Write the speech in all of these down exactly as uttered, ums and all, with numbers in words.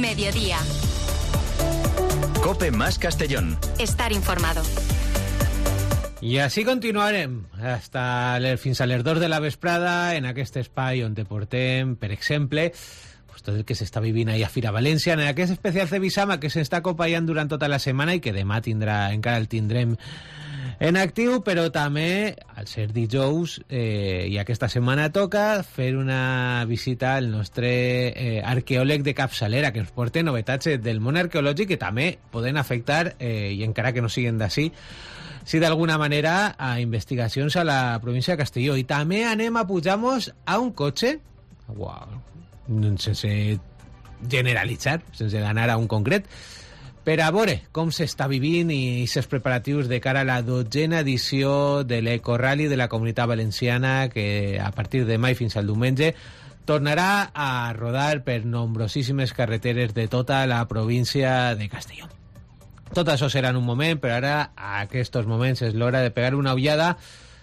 Mediodía. COPE más Castellón. Estar informado. I així continuarem hasta fins a les dos de la vesprada en aquest espai on te portem, per exemple, pues tot el que s'està vivint ahí a Fira València, en aquest especial Cebisama que s'està acompanyant durant tota la setmana i que demà tindrà, encara el tindrem en actiu, però també, al ser dijous, eh, i aquesta setmana toca fer una visita al nostre eh, arqueòleg de capçalera, que ens porta novetats del món arqueològic que també poden afectar, eh, i encara que no siguin d'ací, sí, d'alguna manera, a investigacions a la província de Castelló. I també anem a pujar-nos a un cotxe, wow, sense generalitzar, sense anar a un concret, per a veure com s'està vivint i aquests preparatius de cara a la dotzena edició de l'Ecorrally de la Comunitat Valenciana, que a partir de mai fins al diumenge tornarà a rodar per nombrosíssimes carreteres de tota la província de Castelló. Tot això serà en un moment, però ara, a aquests moments, és l'hora de pegar una ullada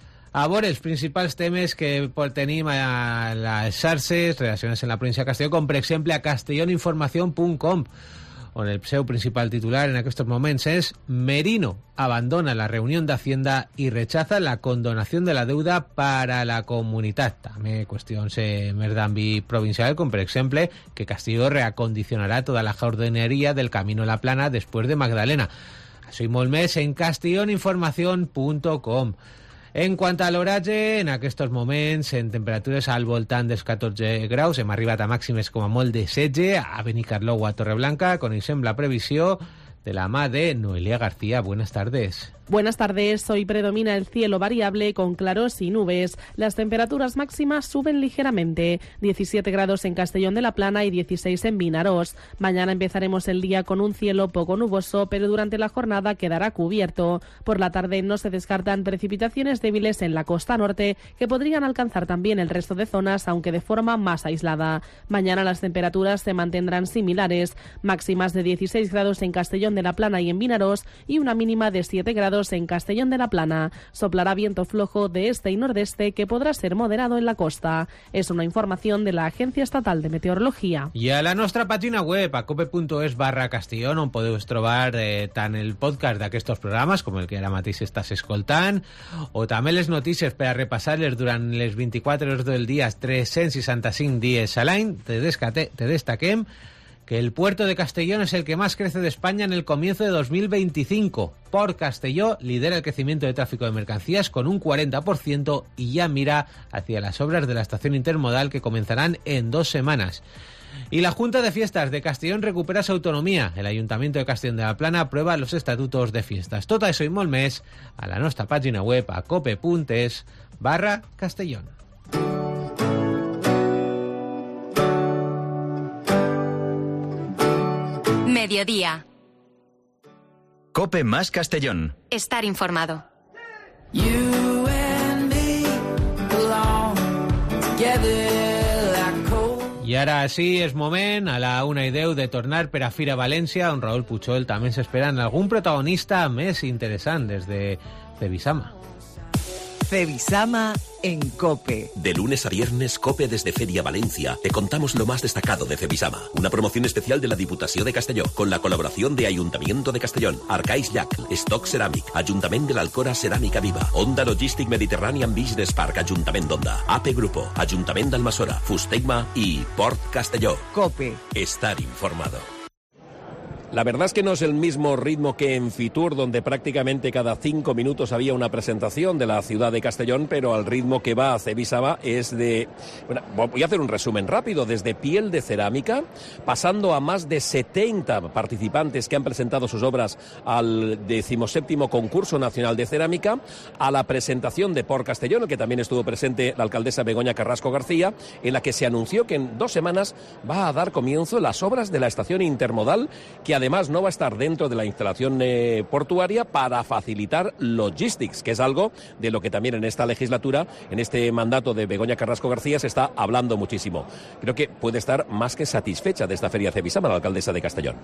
a veure els principals temes que tenim a les xarxes relacionats amb la província de Castelló, com per exemple a castelloninformación punt com, on el seu principal titular en aquests moments és Merino abandona la reunió d'Hacienda i rechaza la condonación de la deuda para la comunitat. També qüestions eh, més d'àmbit provincial, com per exemple que Castelló reacondicionarà tota la jardinería del Camino a la Plana després de Magdalena. Això i molt més en castelloninformación punt com. En quant a l'oratge, en aquests moments, en temperatures al voltant dels catorze graus, hem arribat a màximes com a molt de setze, a Benicarló o a Torreblanca, coneixem la previsió de la mà de Noelia García. Buenas tardes. Buenas tardes. Hoy predomina el cielo variable con claros y nubes. Las temperaturas máximas suben ligeramente. diecisiete grados en Castellón de la Plana y dieciséis en Vinarós. Mañana empezaremos el día con un cielo poco nuboso, pero durante la jornada quedará cubierto. Por la tarde no se descartan precipitaciones débiles en la costa norte, que podrían alcanzar también el resto de zonas, aunque de forma más aislada. Mañana las temperaturas se mantendrán similares. Máximas de dieciséis grados en Castellón de la Plana y en Vinarós y una mínima de siete grados en Castellón de la Plana. Soplará viento flojo de este y nordeste que podrà ser moderado en la costa. Es una información de la Agencia Estatal de Meteorología. I a la nostra pàgina web, a cope punt es barra Castellón, on podeu trobar eh, tant el podcast d'aquests programes, com el que ara mateix estàs escoltant, o també les notícies per a repassar-les durant les vint-i-quatre hores del dia, tres-cents seixanta-cinc dies a l'any. Te, te destaquem que el puerto de Castellón es el que más crece de España en el comienzo de dos mil veinticinco. Port Castelló lidera el crecimiento de tráfico de mercancías con un cuarenta por ciento y ya mira hacia las obras de la estación intermodal que comenzarán en dos semanas. Y la Junta de Fiestas de Castellón recupera su autonomía. El Ayuntamiento de Castellón de la Plana aprueba los estatutos de fiestas. Tot això i molt més a la nostra pàgina web a cope punt es barra Castellón. Mediodía. COPE más Castellón. Estar informado. You and me belong together like cold. I ara sí, és moment, a la una i deu, de tornar per a Fira València, on Raúl Puchol també s'espera en algun protagonista més interessant des de Cebisama. Cebisama en COPE. De lunes a viernes, COPE desde Feria Valencia. Te contamos lo más destacado de Cebisama. Una promoción especial de la Diputació de Castelló, con la colaboración de Ayuntamiento de Castellón, Arcais Llac, Stock Ceràmic, Ajuntament de l'Alcora Ceràmica Viva, Onda Logistic Mediterranean Business Park, Ajuntament d'Onda, A P Grupo, Ajuntament d'Almassora, Fusteigma y Port Castelló. COPE. Estar informado. La verdad es que no es el mismo ritmo que en Fitur, donde prácticamente cada cinco minutos había una presentación de la ciudad de Castellón, pero al ritmo que va a Cebisama es de... Bueno, voy a hacer un resumen rápido. Desde piel de cerámica, pasando a más de setenta participantes que han presentado sus obras al decimoséptimo Concurso Nacional de Cerámica, a la presentación de Port Castellón, que también estuvo presente la alcaldesa Begoña Carrasco García, en la que se anunció que en dos semanas va a dar comienzo las obras de la estación intermodal, que además no va a estar dentro de la instalación eh, portuaria para facilitar logistics, que es algo de lo que también en esta legislatura, en este mandato de Begoña Carrasco García, se está hablando muchísimo. Creo que puede estar más que satisfecha de esta feria Cebisama la alcaldesa de Castellón.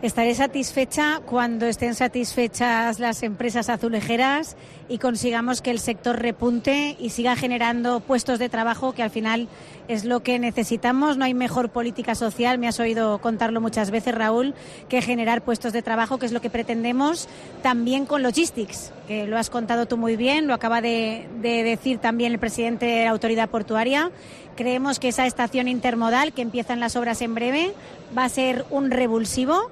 Estaré satisfecha cuando estén satisfechas las empresas azulejeras y consigamos que el sector repunte y siga generando puestos de trabajo, que al final es lo que necesitamos. No hay mejor política social, me has oído contarlo muchas veces, Raúl, que generar puestos de trabajo, que es lo que pretendemos también con Logistics, que lo has contado tú muy bien, lo acaba de, de decir también el presidente de la Autoridad Portuaria. Creemos que esa estación intermodal, que empiezan las obras en breve, va a ser un revulsivo.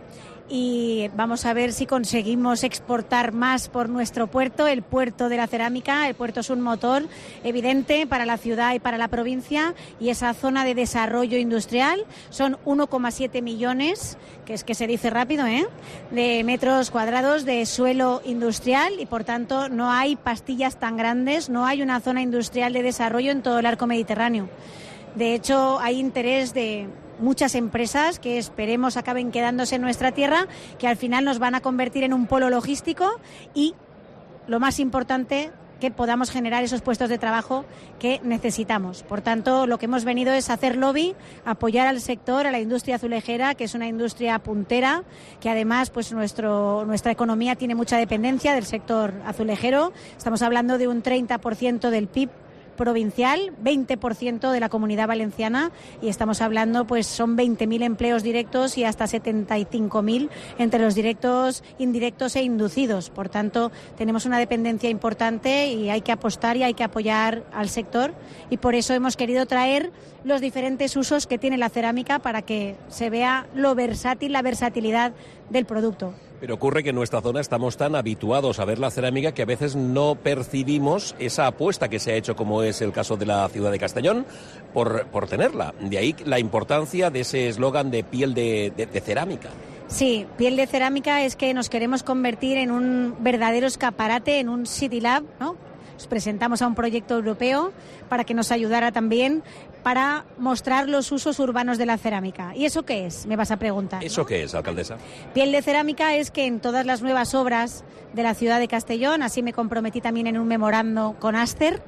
Y vamos a ver si conseguimos exportar más por nuestro puerto, el puerto de la cerámica. El puerto es un motor evidente para la ciudad y para la provincia, y esa zona de desarrollo industrial son uno coma siete millones, que es que se dice rápido, ¿eh?, de metros cuadrados de suelo industrial, y por tanto no hay pastillas tan grandes, no hay una zona industrial de desarrollo en todo el arco mediterráneo. De hecho, hay interés de muchas empresas que esperemos acaben quedándose en nuestra tierra, que al final nos van a convertir en un polo logístico y, lo más importante, que podamos generar esos puestos de trabajo que necesitamos. Por tanto, lo que hemos venido es hacer lobby, apoyar al sector, a la industria azulejera, que es una industria puntera, que además pues nuestro, nuestra economía tiene mucha dependencia del sector azulejero. Estamos hablando de un treinta por ciento del P I B provincial, veinte por ciento de la Comunidad Valenciana, y estamos hablando, pues son veinte mil empleos directos y hasta setenta y cinco mil entre los directos, indirectos e inducidos. Por tanto, tenemos una dependencia importante y hay que apostar y hay que apoyar al sector, y por eso hemos querido traer los diferentes usos que tiene la cerámica para que se vea lo versátil, la versatilidad del producto. Pero ocurre que en nuestra zona estamos tan habituados a ver la cerámica que a veces no percibimos esa apuesta que se ha hecho, como es el caso de la ciudad de Castellón, por, por tenerla. De ahí la importancia de ese eslogan de piel de, de, de cerámica. Sí, piel de cerámica es que nos queremos convertir en un verdadero escaparate, en un City Lab, ¿no? Nos presentamos a un proyecto europeo para que nos ayudara también para mostrar los usos urbanos de la cerámica. ¿Y eso qué es?, me vas a preguntar, ¿no? ¿Eso qué es, alcaldesa? Piel de cerámica es que en todas las nuevas obras de la ciudad de Castellón, así me comprometí también en un memorando con Aster,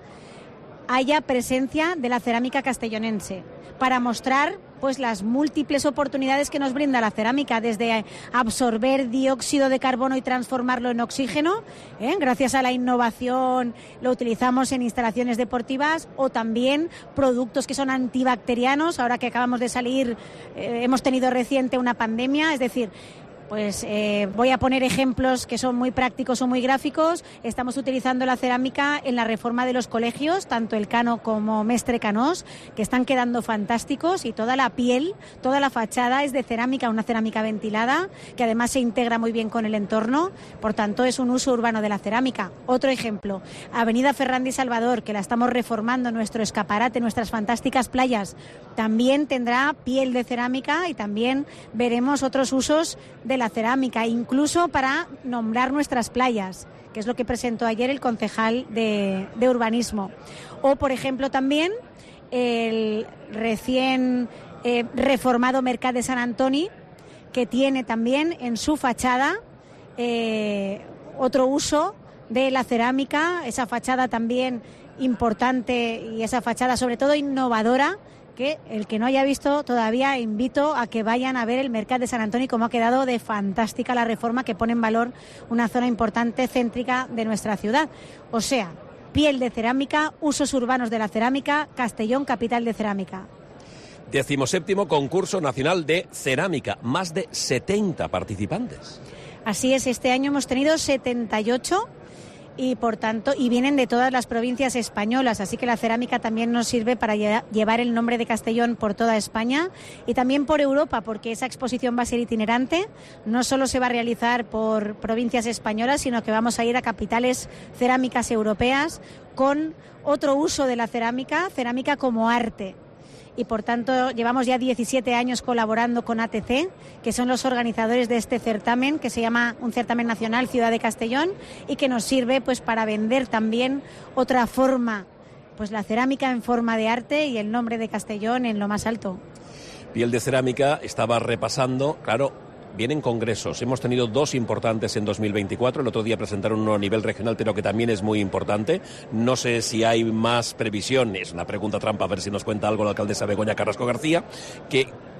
haya presencia de la cerámica castellonense, para mostrar pues las múltiples oportunidades que nos brinda la cerámica, desde absorber dióxido de carbono y transformarlo en oxígeno, ¿eh? Gracias a la innovación lo utilizamos en instalaciones deportivas, o también productos que son antibacterianos, ahora que acabamos de salir, eh, hemos tenido reciente una pandemia, es decir, pues eh, voy a poner ejemplos que son muy prácticos o muy gráficos. Estamos utilizando la cerámica en la reforma de los colegios, tanto el Cano como Mestre Canós, que están quedando fantásticos, y toda la piel, toda la fachada es de cerámica, una cerámica ventilada, que además se integra muy bien con el entorno, por tanto es un uso urbano de la cerámica. Otro ejemplo, Avenida Ferrandi Salvador, que la estamos reformando, nuestro escaparate, nuestras fantásticas playas, también tendrá piel de cerámica, y también veremos otros usos de la cerámica, incluso para nombrar nuestras playas, que es lo que presentó ayer el concejal de, de urbanismo. O, por ejemplo, también el recién eh, reformado Mercat de Sant Antoni, que tiene también en su fachada eh, otro uso de la cerámica, esa fachada también importante, y esa fachada sobre todo innovadora, que el que no haya visto todavía, invito a que vayan a ver el Mercat de Sant Antoni, como ha quedado de fantástica la reforma, que pone en valor una zona importante, céntrica de nuestra ciudad. O sea, piel de cerámica, usos urbanos de la cerámica, Castellón, capital de cerámica. Decimoséptimo concurso nacional de cerámica, más de setenta participantes. Así es, este año hemos tenido setenta y ocho, y por tanto, y vienen de todas las provincias españolas, así que la cerámica también nos sirve para llevar el nombre de Castellón por toda España y también por Europa, porque esa exposición va a ser itinerante, no solo se va a realizar por provincias españolas, sino que vamos a ir a capitales cerámicas europeas con otro uso de la cerámica, cerámica como arte. Y por tanto llevamos ya diecisiete años colaborando con A T C, que son los organizadores de este certamen, que se llama un certamen nacional Ciudad de Castellón, y que nos sirve pues para vender también otra forma, pues la cerámica en forma de arte y el nombre de Castellón en lo más alto. Piel de cerámica, estaba repasando, claro, vienen congresos. Hemos tenido dos importantes en dos mil veinticuatro. El otro día presentaron uno a nivel regional, pero que también es muy importante. No sé si hay más previsión. Es una pregunta trampa, a ver si nos cuenta algo la alcaldesa Begoña Carrasco García. Que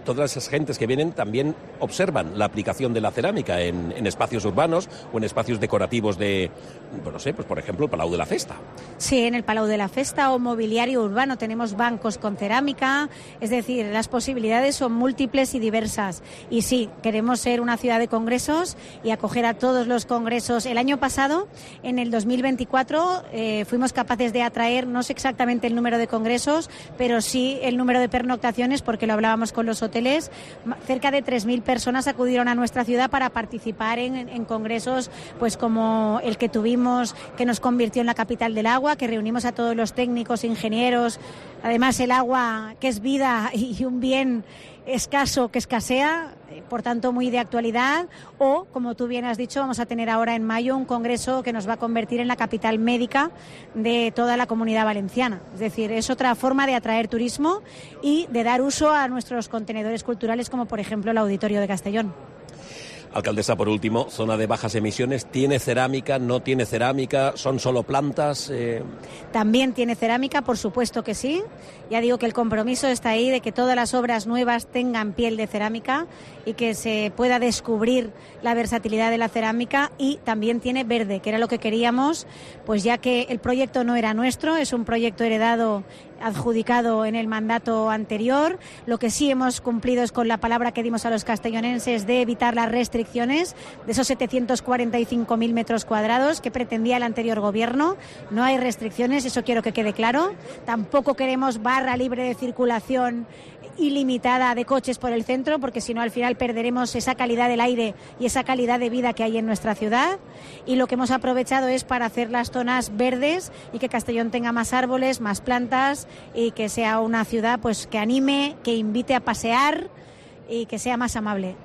todas esas gentes que vienen también observan la aplicación de la cerámica en, en espacios urbanos o en espacios decorativos de, bueno, no sé, pues por ejemplo el Palau de la Festa. Sí, en el Palau de la Festa o mobiliario urbano tenemos bancos con cerámica, es decir, las posibilidades son múltiples y diversas. Y sí, queremos ser una ciudad de congresos y acoger a todos los congresos. El año pasado, en el dos mil veinticuatro, eh, fuimos capaces de atraer, no sé exactamente el número de congresos, pero sí el número de pernoctaciones, porque lo hablábamos con los hoteles. Cerca de tres mil personas acudieron a nuestra ciudad para participar en, en congresos pues como el que tuvimos, que nos convirtió en la capital del agua, que reunimos a todos los técnicos, ingenieros. Además, el agua, que es vida y un bien escaso que escasea, por tanto muy de actualidad. O, como tú bien has dicho, vamos a tener ahora en mayo un congreso que nos va a convertir en la capital médica de toda la Comunidad Valenciana. Es decir, es otra forma de atraer turismo y de dar uso a nuestros contenedores culturales, como por ejemplo el Auditorio de Castellón. Alcaldesa, por último, zona de bajas emisiones, ¿tiene cerámica, no tiene cerámica, son solo plantas? Eh... También tiene cerámica, por supuesto que sí. Ya digo que el compromiso está ahí de que todas las obras nuevas tengan piel de cerámica y que se pueda descubrir la versatilidad de la cerámica. Y también tiene verde, que era lo que queríamos, pues ya que el proyecto no era nuestro, es un proyecto heredado, adjudicado en el mandato anterior. Lo que sí hemos cumplido es con la palabra que dimos a los castellonenses de evitar las restricciones de esos setecientos cuarenta y cinco mil metros cuadrados que pretendía el anterior gobierno. No hay restricciones, eso quiero que quede claro. Tampoco queremos barra libre de circulación ilimitada de coches por el centro, porque si no al final perderemos esa calidad del aire y esa calidad de vida que hay en nuestra ciudad. Y lo que hemos aprovechado es para hacer las zonas verdes y que Castellón tenga más árboles, más plantas y que sea una ciudad pues que anime, que invite a pasear y que sea más amable.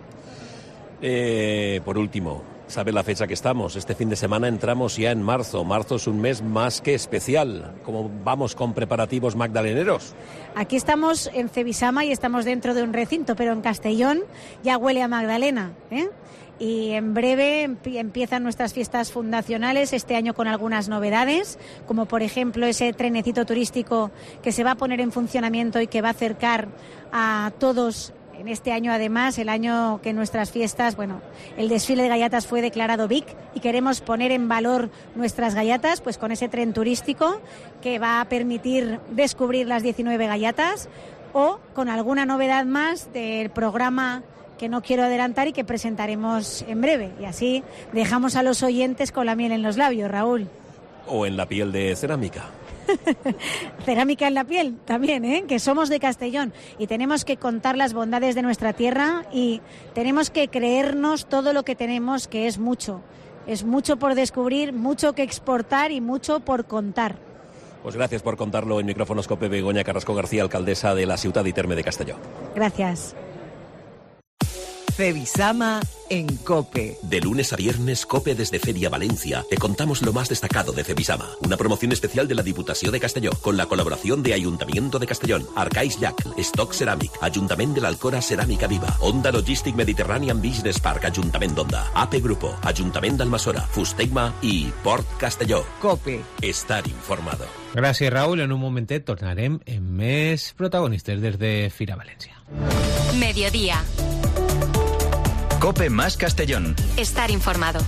Eh, por último, ¿sabe la fecha que estamos? Este fin de semana entramos ya en marzo. Marzo es un mes más que especial. ¿Cómo vamos con preparativos magdaleneros? Aquí estamos en Cebisama y estamos dentro de un recinto, pero en Castellón ya huele a Magdalena, ¿eh? Y en breve empiezan nuestras fiestas fundacionales, este año con algunas novedades, como por ejemplo ese trenecito turístico que se va a poner en funcionamiento y que va a acercar a todos. En este año, además, el año que nuestras fiestas, bueno, el desfile de gallatas fue declarado B I C y queremos poner en valor nuestras gallatas, pues con ese tren turístico que va a permitir descubrir las diecinueve gallatas, o con alguna novedad más del programa que no quiero adelantar y que presentaremos en breve. Y así dejamos a los oyentes con la miel en los labios, Raúl. O en la piel de cerámica. Cerámica en la piel también, ¿eh? Que somos de Castellón y tenemos que contar las bondades de nuestra tierra y tenemos que creernos todo lo que tenemos, que es mucho. Es mucho por descubrir, mucho que exportar y mucho por contar. Pues gracias por contarlo en Micrófonos COPE. Begoña Carrasco García, alcaldesa de la ciudad y terme de Castelló. Gracias. Cebisama en COPE. De lunes a viernes, COPE desde Feria Valencia, te contamos lo más destacado de Cebisama. Una promoción especial de la Diputació de Castelló, con la colaboración de Ayuntamiento de Castellón, Arcais Llac, Stock Ceramic, Ayuntament de l'Alcora Ceràmica Viva, Onda Logistic Mediterranean Business Park, Ayuntament d'Onda, A P Grupo, Ayuntament d'Almassora, Fustegma i Port Castelló. COPE. Estar informado. Gràcies, Raúl. En un momentet tornarem amb més protagonistes des de Fira València. Mediodía. COPE más Castellón. Estar informado.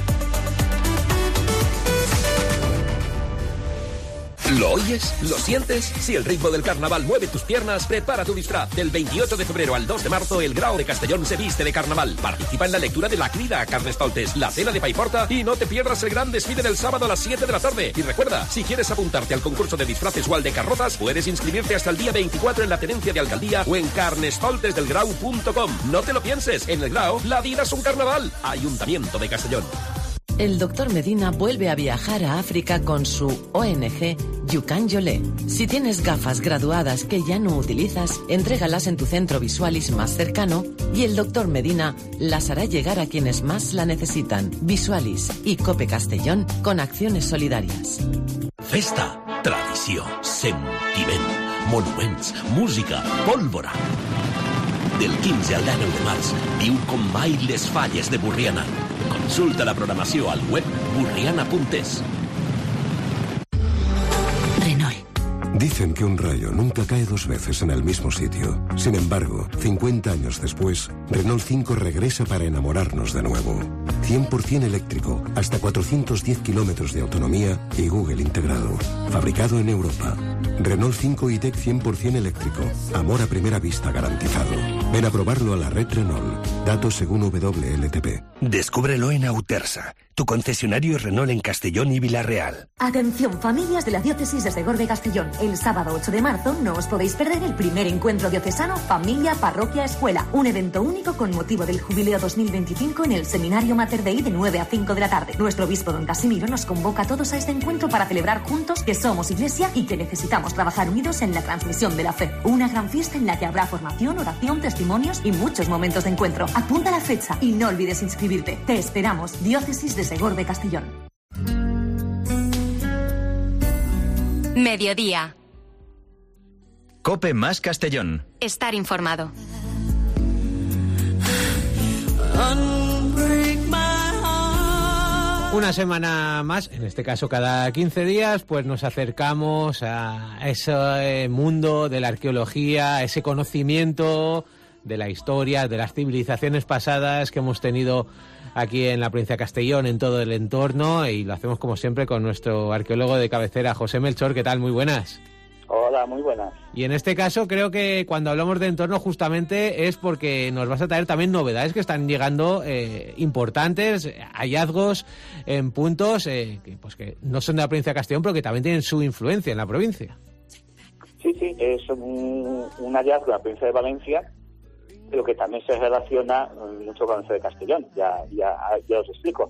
¿Lo oyes? ¿Lo sientes? Si el ritmo del carnaval mueve tus piernas, prepara tu disfraz. Del veintiocho de febrero al dos de marzo, el Grau de Castellón se viste de carnaval. Participa en la lectura de La Crida a Carnestoltes, la cena de Paiporta y no te pierdas el gran desfile del sábado a las siete de la tarde. Y recuerda, si quieres apuntarte al concurso de disfraces o al de carrozas, puedes inscribirte hasta el día veinticuatro en la tenencia de alcaldía o en carnestoltes del grau punto com. No te lo pienses, en el Grau la vida es un carnaval. Ayuntamiento de Castellón. El doctor Medina vuelve a viajar a África con su O N G Yukan Yolé. Si tienes gafas graduadas que ya no utilizas, entrégalas en tu centro Visualis más cercano y el doctor Medina las hará llegar a quienes más la necesitan. Visualis y COPE Castellón con acciones solidarias. Festa, tradició, sentiment, monuments, música, pólvora. Del quinze al dinou de març, viu com mai les falles de Borriana. Consulta la programació al web burriana punto es. Renault. Dicen que un rayo nunca cae dos veces en el mismo sitio. Sin embargo, cincuenta años después, Renault cinco regresa para enamorarnos de nuevo. cien por ciento eléctrico, hasta cuatrocientos diez kilómetros de autonomía y Google integrado. Fabricado en Europa. Renault cinco E-Tech cien por ciento eléctrico. Amor a primera vista garantizado. Ven a probarlo a la red Renault. Datos según W L T P. Descúbrelo en Autersa, tu concesionario Renault en Castellón y Villarreal. Atención, familias de la diócesis de Segorbe Castellón. El sábado ocho de marzo no os podéis perder el primer encuentro diocesano Familia, Parroquia, Escuela. Un evento único con motivo del jubileo dos mil veinticinco en el Seminario Mater Dei de nueve a cinco de la tarde. Nuestro obispo don Casimiro nos convoca a todos a este encuentro para celebrar juntos que somos iglesia y que necesitamos trabajar unidos en la transmisión de la fe. Una gran fiesta en la que habrá formación, oración, testimonios y muchos momentos de encuentro. Apunta la fecha y no olvides inscribirte. Te esperamos, Diócesis de Segorbe Castellón. Mediodía. Cope más Castellón. Estar informado. Una semana más, en este caso cada quince días, pues nos acercamos a ese mundo de la arqueología, a ese conocimiento de la historia, de las civilizaciones pasadas que hemos tenido aquí en la provincia de Castellón, en todo el entorno, y lo hacemos como siempre con nuestro arqueólogo de cabecera, José Melchor. ¿Qué tal? Muy buenas. Hola, muy buenas. Y en este caso creo que cuando hablamos de entorno justamente es porque nos vas a traer también novedades que están llegando eh, importantes, hallazgos en puntos eh, que, pues que no son de la provincia de Castellón, pero que también tienen su influencia en la provincia. Sí, sí, es un, un hallazgo de la provincia de Valencia, pero que también se relaciona mucho con el de Castellón, ya, ya, ya os explico.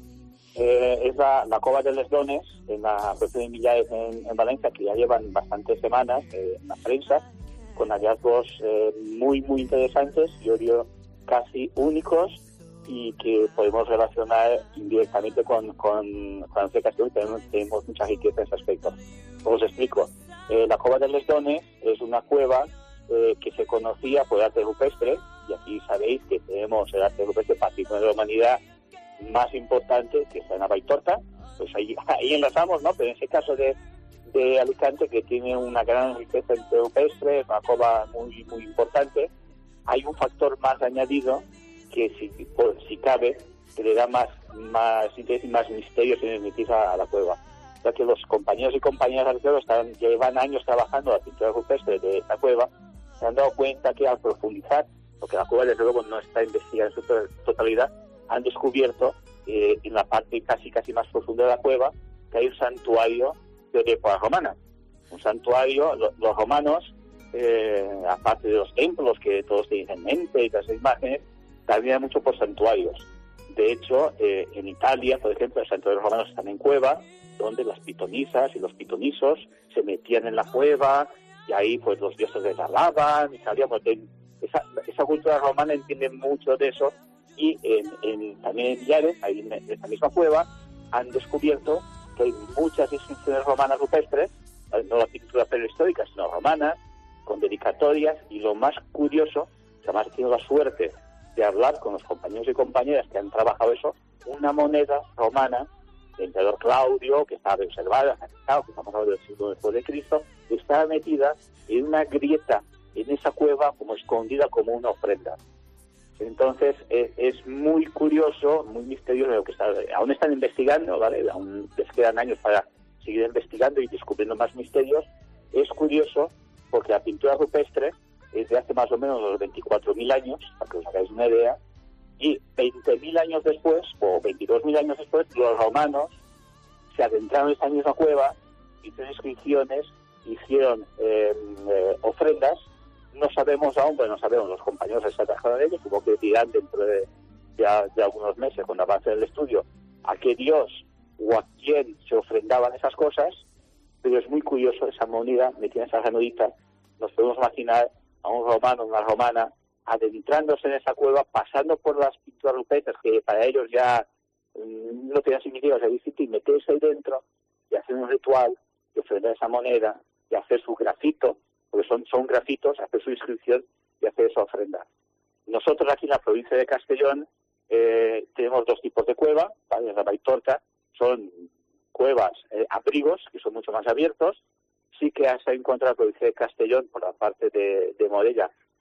Eh, es la, la Cova de Les Dones, en la provincia de Millares, en, en Valencia, que ya llevan bastantes semanas eh, en la prensa, con hallazgos eh, muy, muy interesantes, yo digo casi únicos, y que podemos relacionar indirectamente con, con, con el de Castellón, y tenemos, tenemos mucha riqueza en ese aspecto. Os explico. Eh, la Cova de Les Dones es una cueva eh, que se conocía por arte rupestre, y aquí sabéis que tenemos el arte rupestre patrimonio de la humanidad más importante, que está en Avaitorta, pues ahí, ahí enlazamos, ¿no? Pero en ese caso de, de Alicante, que tiene una gran riqueza en rupestre, una cova muy muy importante, hay un factor más añadido que si, por, si cabe, que le da más, más interés y más misterios y enigmatiza a la cueva. Ya que los compañeros y compañeras arqueólogos están, llevan años trabajando la pintura rupestre de esta cueva, se han dado cuenta que al profundizar, porque la cueva desde luego no está investigada en su totalidad, han descubierto eh, en la parte casi casi más profunda de la cueva que hay un santuario de época romana. Un santuario, lo, los romanos, eh, aparte de los templos que todos tienen en mente y las imágenes, también hay mucho por santuarios. De hecho, eh, en Italia, por ejemplo, los santuarios romanos están en cuevas, donde las pitonisas y los pitonisos se metían en la cueva, y ahí pues los dioses les alaban, y salían, porque esa, esa cultura romana entiende mucho de eso. Y en, en, también en Millares, ahí en esta misma cueva, han descubierto que hay muchas inscripciones romanas rupestres, no la pintura prehistórica, sino romanas, con dedicatorias, y lo más curioso, que además he tenido la suerte de hablar con los compañeros y compañeras que han trabajado eso, una moneda romana del emperador Claudio, que estaba reservada, que estamos hablando del siglo después de Cristo, estaba metida en una grieta en esa cueva, como escondida como una ofrenda. Entonces es, es muy curioso, muy misterioso lo que está. Aún están investigando, ¿vale? Aún les quedan años para seguir investigando y descubriendo más misterios. Es curioso porque la pintura rupestre es de hace más o menos los veinticuatro mil años, para que os hagáis una idea, y veinte mil años después, o veintidós mil años después, los romanos se adentraron en esa misma cueva, hicieron inscripciones, hicieron eh, eh, ofrendas. No sabemos aún, bueno, no sabemos, los compañeros se trabajaron en ellos, supongo que dirán dentro de, de, de algunos meses, cuando avance el estudio, a qué dios o a quién se ofrendaban esas cosas, pero es muy curioso esa moneda metida en esa granodita. Nos podemos imaginar a un romano, una romana, adentrándose en esa cueva, pasando por las pinturas rupestres, que para ellos ya mmm, no tenían significado, es decir, y meterse ahí dentro y hacer un ritual, y ofrendar esa moneda, y hacer su grafito, porque son, son grafitos, hacer su inscripción y hacer esa ofrenda. Nosotros aquí en la provincia de Castellón eh, tenemos dos tipos de cueva, ¿vale? La Avaitorta son cuevas, eh, abrigos, que son mucho más abiertos. Sí que se ha encontrado en la provincia de Castellón, por la parte de, de Morella,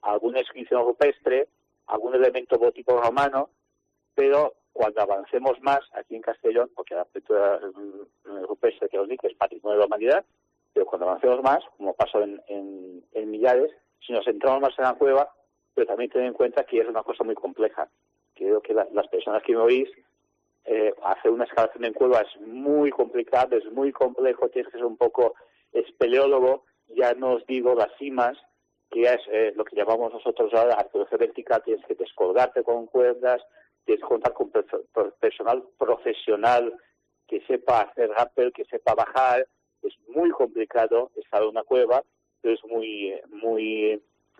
alguna inscripción rupestre, algún elemento gótico romano, pero cuando avancemos más aquí en Castellón, porque la pintura rupestre que os digo es patrimonio de la humanidad, pero cuando avancemos más, como pasó en, en, en Millares, si nos centramos más en la cueva, pero también ten en cuenta que es una cosa muy compleja. Creo que la, las personas que me oís, eh, hacer una excavación en cueva es muy complicado, es muy complejo, tienes que ser un poco espeleólogo, ya no os digo las cimas, que es eh, lo que llamamos nosotros ahora arqueología vertical, tienes que descolgarte con cuerdas, tienes que contar con personal profesional que sepa hacer rappel, que sepa bajar. Es muy complicado estar en una cueva, pero es muy, muy,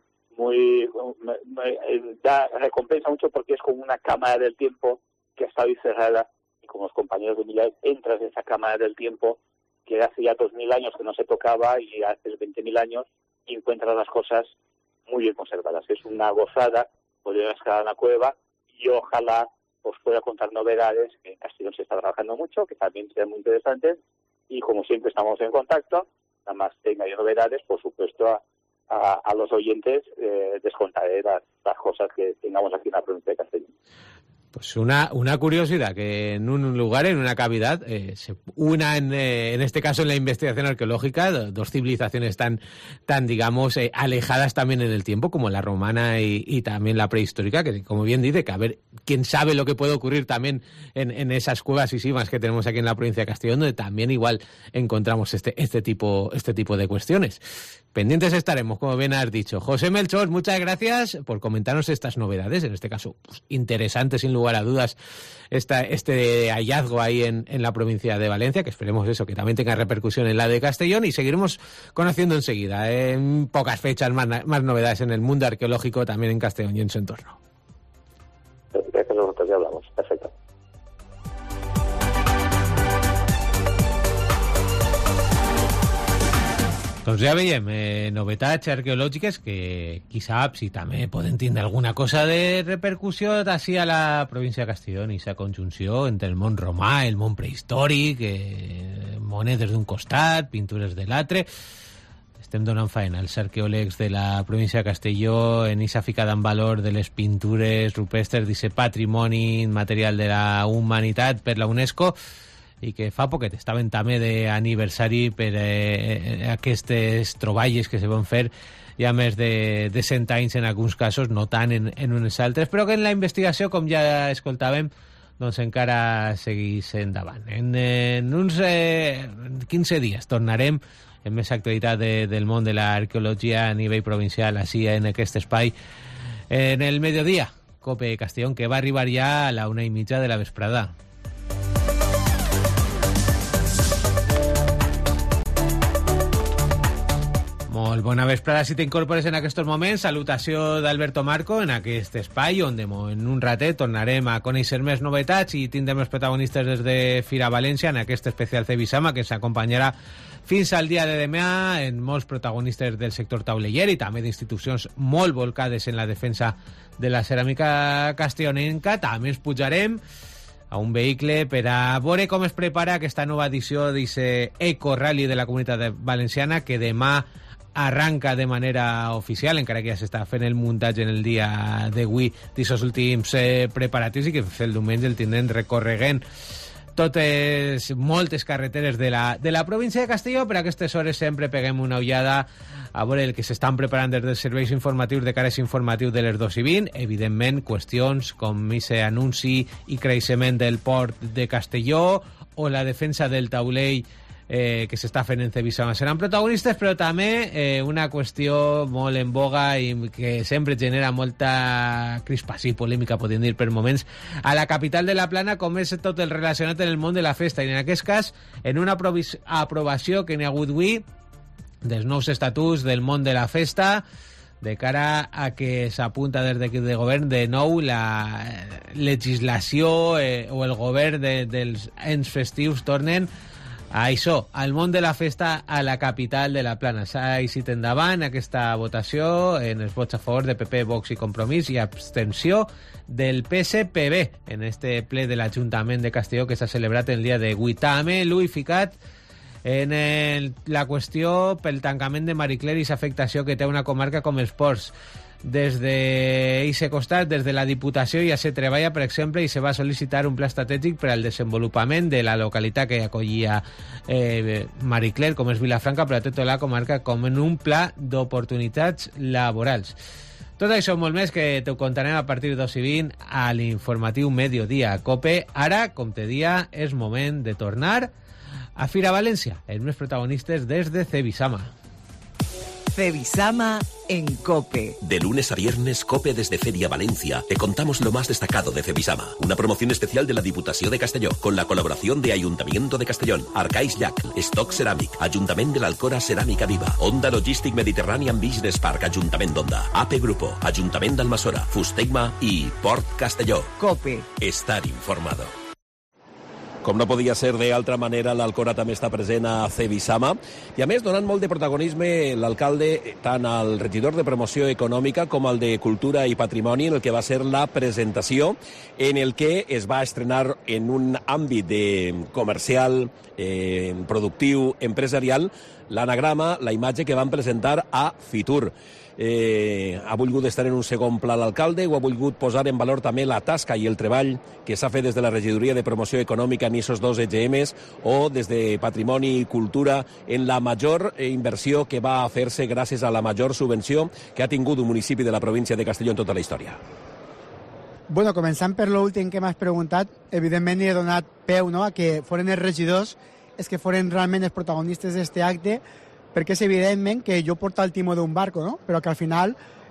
muy, me, me, da recompensa mucho porque es como una cámara del tiempo que ha estado ahí cerrada, y con los compañeros de Millares entras en esa cámara del tiempo que hace ya dos mil años que no se tocaba, y hace veinte mil años, y encuentras las cosas muy bien conservadas. Es una gozada poder escalar en la cueva, y ojalá os pueda contar novedades, que en Castellón se está trabajando mucho, que también sean muy interesantes, y como siempre estamos en contacto, nada más tenga yo novedades, por supuesto a, a, a los oyentes eh, les contaré las, las cosas que tengamos aquí en la provincia de Castellón. Pues una, una curiosidad, que en un lugar, en una cavidad, eh, se una en, eh, en este caso en la investigación arqueológica, dos civilizaciones tan, tan digamos, eh, alejadas también en el tiempo, como la romana y, y también la prehistórica, que como bien dice, que a ver, quién sabe lo que puede ocurrir también en, en esas cuevas y simas que tenemos aquí en la provincia de Castellón, donde también igual encontramos este, este, tipo, este tipo de cuestiones. Pendientes estaremos, como bien has dicho. José Melchor, muchas gracias por comentarnos estas novedades, en este caso pues, interesantes sin lugar a dudas, esta, este hallazgo ahí en, en la provincia de Valencia, que esperemos eso, que también tenga repercusión en la de Castellón, y seguiremos conociendo enseguida, en pocas fechas, más, más novedades en el mundo arqueológico también en Castellón y en su entorno. Gracias a nosotros, ya hablamos. Perfecto. Doncs ja veiem, eh, novetats arqueològiques que, quizá, si també poden tindre alguna cosa de repercussió d'ací a la província de Castellón, i sa conjunció entre el món romà, el món prehistòric, eh, monedes d'un costat, pintures de l'altre. Estem donant faena als arqueòlegs de la província de Castelló en aquesta ficada en valor de les pintures rupestres d'aquest patrimoni material de la humanitat per la UNESCO, i que fa poquet estaven també d'aniversari per eh, aquestes troballes que se van fer ja més de, de cent anys en alguns casos, no tant en, en unes altres, però que en la investigació, com ja escoltàvem, doncs encara seguís endavant. En, en uns eh, quinze dies tornarem en més actualitat de, del món de l'arqueologia a nivell provincial, així en aquest espai, en el mediodía, Cope Castellón, que va arribar ja a la una i mitja de la vesprada. Molt bona vesprada si t'incorpores en aquests moments. Salutació d'Alberto Marco en aquest espai on en un ratet tornarem a conèixer més novetats i tindrem els protagonistes des de Fira València en aquest especial Cebisama que s'acompanyarà fins al dia de demà en molts protagonistes del sector tauleller i també d'institucions molt volcades en la defensa de la ceràmica castellonenca. També ens pujarem a un vehicle per a veure com es prepara aquesta nova edició d'aquest Eco Rally de la Comunitat Valenciana que demà arranca de manera oficial, encara que ja s'està fent el muntatge en el dia d'avui d'aquests últims eh, preparatius, i que el diumenge el tindrem recorregent totes, moltes carreteres de la, de la província de Castelló. Per a aquestes hores sempre peguem una ullada a veure el que s'estan preparant des dels serveis informatius de cara a informatiu de les dos i vint. Evidentment, qüestions com aquest anunci i creixement del port de Castelló o la defensa del taulell Eh, que s'està fent en Cebisama seran protagonistes, però també eh, una qüestió molt en boga i que sempre genera molta crispació i polèmica, podem dir per moments, a la capital de la Plana, com és tot el relacionat en el món de la festa, i en aquest cas en una aprovació que n'hi ha hagut avui dels nous estatuts del món de la festa, de cara a que s'apunta des d'aquí de govern de nou la legislació eh, o el govern de, dels ens festius tornen a això, al món de la festa a la capital de la Plana. S'ha eixit endavant aquesta votació en els vots a favor de P P, Vox i Compromís i abstenció del P S P B en este ple de l'Ajuntament de Castelló que s'ha celebrat el dia d'avui. També l'U I ficat en el, la qüestió pel tancament de Marie Claire i l'afectació que té una comarca com els Ports. Des d'aquest costat, des de la Diputació, ja se treballa, per exemple, i se va sol·licitar un pla estratègic per al desenvolupament de la localitat que acollia eh, Maricler, com és Vilafranca, però tota la comarca, com en un pla d'oportunitats laborals. Tot això molt més que t'ho contarem a partir de dos i vint a l'informatiu Mediodia COPE. Ara, com te dia, és moment de tornar a Fira València, els més protagonistes des de Cebisama. Cebisama en COPE. De lunes a viernes, COPE desde Feria Valencia, te contamos lo más destacado de Cebisama. Una promoción especial de la Diputació de Castelló, con la colaboración de Ayuntamiento de Castellón, Arcais Llac, Stock Ceramic, Ayuntament de l'Alcora Ceràmica Viva, Onda Logistic Mediterranean Business Park, Ayuntament d'Onda, A P Grupo, Ayuntament d'Almassora, Fustegma i Port Castelló. COPE. Estar informado. Com no podia ser d'altra manera, l'Alcora també està present a Cebisama i, a més, donant molt de protagonisme l'alcalde tant al regidor de promoció econòmica com al de cultura i patrimoni, en el que va ser la presentació, en el que es va estrenar en un àmbit de comercial, eh, productiu, empresarial, l'anagrama, la imatge que van presentar a Fitur. Eh, ha volgut estar en un segon pla l'alcalde, o ha volgut posar en valor també la tasca i el treball que s'ha fet des de la Regidoria de Promoció Econòmica en aquests dos E G Ms, o des de Patrimoni i Cultura en la major inversió que va fer-se gràcies a la major subvenció que ha tingut un municipi de la província de Castelló en tota la història. Bueno, començant per l'últim que m'has preguntat, evidentment he donat peu, no?, a que foren els regidors els que foren realment els protagonistes d'aquest acte, perquè és evidentment que jo porto el timó d'un barco, no?, però que al final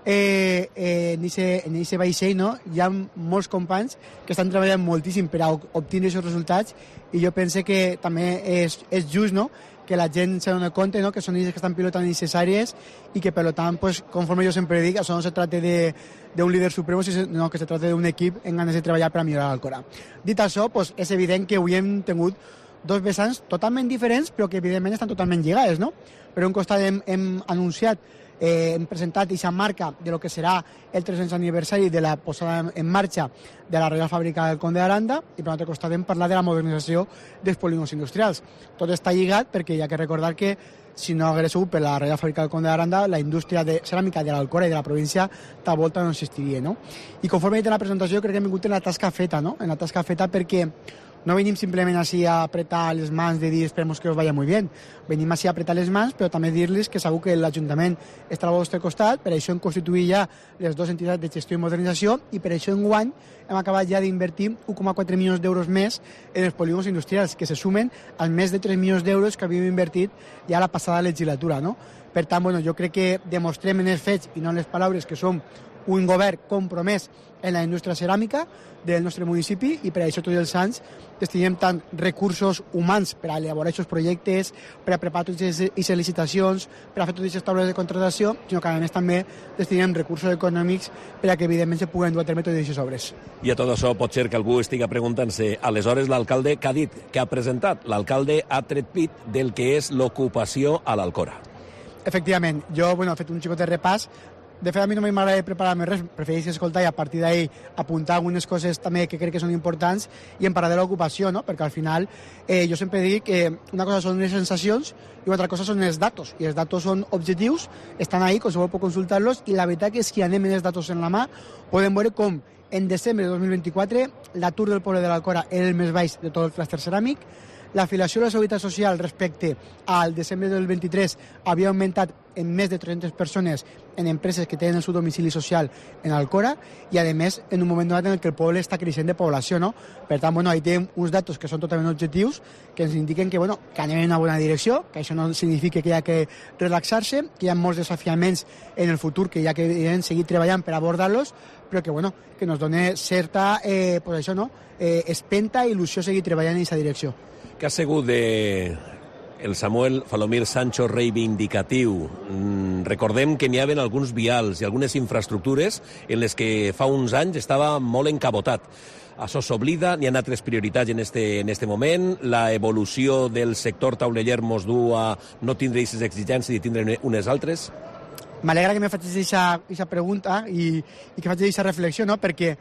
eh, eh, en aquest vaixell, no?, hi ha molts companys que estan treballant moltíssim per a obtenir aquests resultats, i jo pense que també és, és just, no?, que la gent se doni compte, no?, que són ells que estan pilotant aquestes àrees i que, per tant, pues, conforme jo sempre dic, això no se tracta d'un líder supremo, sinó que se tracta d'un equip en ganes de treballar per a millorar l'Alcora. Dit això, pues, és evident que avui hem tingut dos vessants totalment diferents, però que evidentment estan totalment lligades, no? Per un costat hem, hem anunciat, eh, hem presentat aquesta marca de lo que serà el tres-cents aniversari de la posada en marxa de la Reial Fàbrica del Conde d'Aranda, i per l'altre costat hem parlat de la modernització dels polígons industrials. Tot està lligat perquè hi ha que recordar que si no hagués sigut per la Reial Fàbrica del Conde d'Aranda, la indústria de ceràmica de l'Alcora i de la província de volta no existiria, no? I conforme he dit en la presentació, crec que hem vingut en la tasca feta, no? En la tasca feta perquè no venim simplement així a apretar les mans de dir esperemos que us vaya muy bien. Venim així a apretar les mans, però també dir-los que segur que l'Ajuntament estarà al vostre costat, per això hem constituït ja les dues entitats de gestió i modernització, i per això enguany hem acabat ja d'invertir un coma quatre milions d'euros més en els polígons industrials, que se sumen als més de tres milions d'euros que havíem invertit ja la passada legislatura, no? Per tant, bueno, jo crec que demostrem en els fets i no en les paraules que som un govern compromès en la indústria ceràmica del nostre municipi, i per això tots els anys destinem tant recursos humans per a elaborar aquests projectes, per a preparar totes aquestes licitacions, per a fer totes aquestes taules de contratació, sinó que a més també destinem recursos econòmics per a que evidentment se puguen dur a terme totes aquestes obres. I a tot això pot ser que algú estigui preguntant-se, aleshores l'alcalde què ha dit, què ha presentat? L'alcalde ha tret pit del que és l'ocupació a l'Alcora. Efectivament, jo bueno, he fet un xicot de repàs. De fet, a mi no m'agrada preparar-me res, prefereixo escoltar i a partir d'ahir apuntar algunes coses també que crec que són importants, i en parlar de l'ocupació, no? Perquè al final eh, jo sempre dic que una cosa són les sensacions i una altra cosa són els datos, i els datos són objectius, estan ahí, qualsevol pot consultar-los, i la veritat és que anem amb els datos en la mà, podem veure com en desembre de dos mil vint-i-quatre l'atur del poble de l'Alcora era el més baix de tot el clúster ceràmic, l'afiliació a la Seguretat Social respecte al desembre del vint-i-tres havia augmentat en més de tres-centes persones en empreses que tenen el seu domicili social en Alcora, i a més en un moment donat en què el poble està creixent de població, no? Per tant, bueno, ahí tenim uns datos que són totalment objectius, que ens indiquen que, bueno, que anem en una bona direcció, que això no significa que hi ha que relaxar-se, que hi ha molts desafiaments en el futur que hi ha que seguir treballant per abordar-los, però que, bueno, que ens dona certa, eh, pues això, no? Eh, espenta i il·lusió seguir treballant en aquesta direcció. Què ha sigut de el Samuel Falomir Sancho reivindicatiu? Mm, recordem que n'hi havia alguns vials i algunes infraestructures en les que fa uns anys estava molt encabotat. Això s'oblida, n'hi ha altres prioritats en este, en este moment, la evolució del sector tauleller mos du a no tindre aquestes exigències i tindre unes altres? M'alegra que me facis aquesta pregunta i, i que facis aquesta reflexió, no? Perquè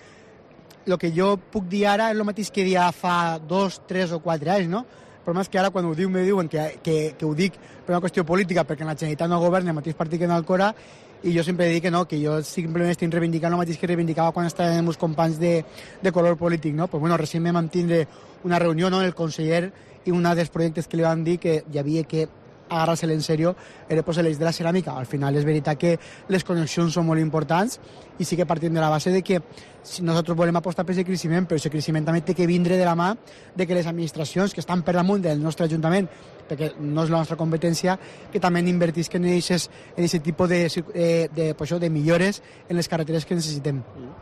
el que jo puc dir ara és el mateix que dia fa dos, tres o quatre anys, no? El problema és que ara quan ho diu me diuen que, que, que ho dic per una qüestió política, perquè en la Generalitat no governa el mateix partit que en Alcora, i jo sempre dic que no, que jo simplement estic reivindicant el mateix que reivindicava quan estaven els meus companys de, de color polític, no? Pues bueno, recentment vam tindre una reunió, no?, el conseller, i un dels projectes que li van dir que hi havia que agarrar-se-lo en sèrio era pues, l'eix de la ceràmica. Al final és veritat que les connexions són molt importants i sí que partim de la base de que si nosaltres volem apostar per aquest creixement, però aquest creixement també té que vindre de la mà de que les administracions que estan per damunt del nostre Ajuntament, perquè no és la nostra competència, que també invertisquen en aquest tipus de, de, de, pues, de millores en les carreteres que necessitem.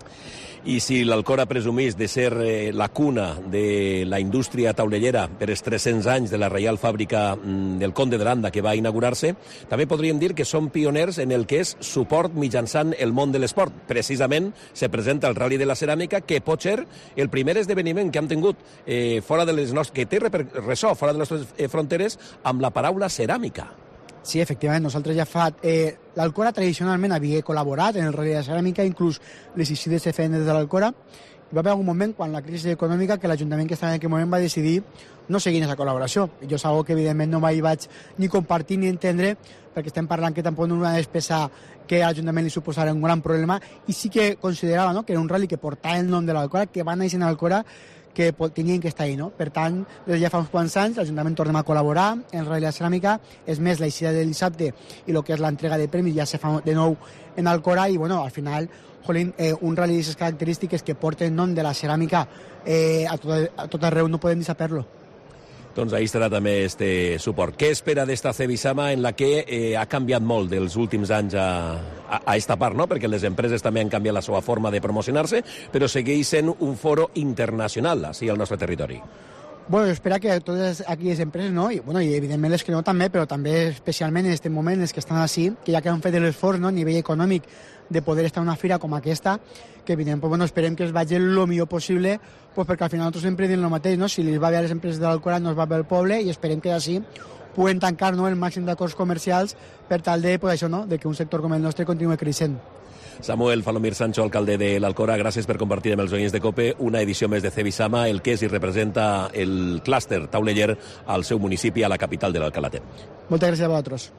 I si l'Alcora presumís de ser eh, la cuna de la indústria taulellera per els tres-cents anys de la Reial Fàbrica mm, del Conde de Landa que va inaugurar-se, també podríem dir que són pioners en el que és suport mitjançant el món de l'esport. Precisament se presenta el Rally de la Ceràmica, que pot ser el primer esdeveniment que hem tingut eh, fora de les nostres, que té ressò fora de les nostres eh, fronteres amb la paraula ceràmica. Sí, efectivament, nosaltres ja fa... Eh, L'Alcora tradicionalment havia col·laborat en el Rally de la Ceràmica, inclús les eixides se feien des de l'Alcora. Hi va haver algun moment, quan la crisi econòmica, que l'Ajuntament que estava en aquell moment va decidir no seguir en aquesta col·laboració. Jo és algo que, evidentment, no mai vaig ni compartir ni entendre, perquè estem parlant que tampoc no era una despesa que a l'Ajuntament li suposara un gran problema, i sí que considerava, no?, que era un rally que portava el nom de l'Alcora, que va néixer en l'Alcora, que tenien que estar ahí, no? Per tant, des de ja fa uns quants anys, l'Ajuntament tornem a col·laborar en el Rally de la Ceràmica. És més, l'eixida del dissabte i el que és l'entrega de premis ja se fa de nou en Alcora, i bueno, al final, jolín, eh, un rally d'aquestes característiques que porta el nom de la ceràmica eh, a, tot, a tot arreu, no podem saber-lo. Doncs ahí estarà també este suport. Què espera d'esta Cebisama en la que eh, ha canviat molt dels últims anys a, a, a esta part, no? Perquè les empreses també han canviat la seva forma de promocionar-se, però segueix sent un foro internacional, així al nostre territori. Bueno, espera que totes aquelles empreses, no? I, bueno, i evidentment les que no també, però també especialment en aquest moment les que estan així, que ja que han fet l'esforç, no?, a nivell econòmic de poder estar en una fira com aquesta, que evidentment, pues, bueno, esperem que es vagi el millor possible, pues, perquè al final nosaltres sempre diem el mateix, no? Si li va bé a les empreses de l'Alcora, no es va bé al poble, i esperem que així puguem tancar, no?, el màxim d'acords comercials per tal de, pues, això, no?, de que un sector com el nostre continue creixent. Samuel Falomir Sancho, alcalde de l'Alcora, gràcies per compartir amb els oients de COPE una edició més de Cebisama, el que és i representa el clúster tauleller al seu municipi, a la capital de l'Alcalá. Moltes gràcies a vosaltres.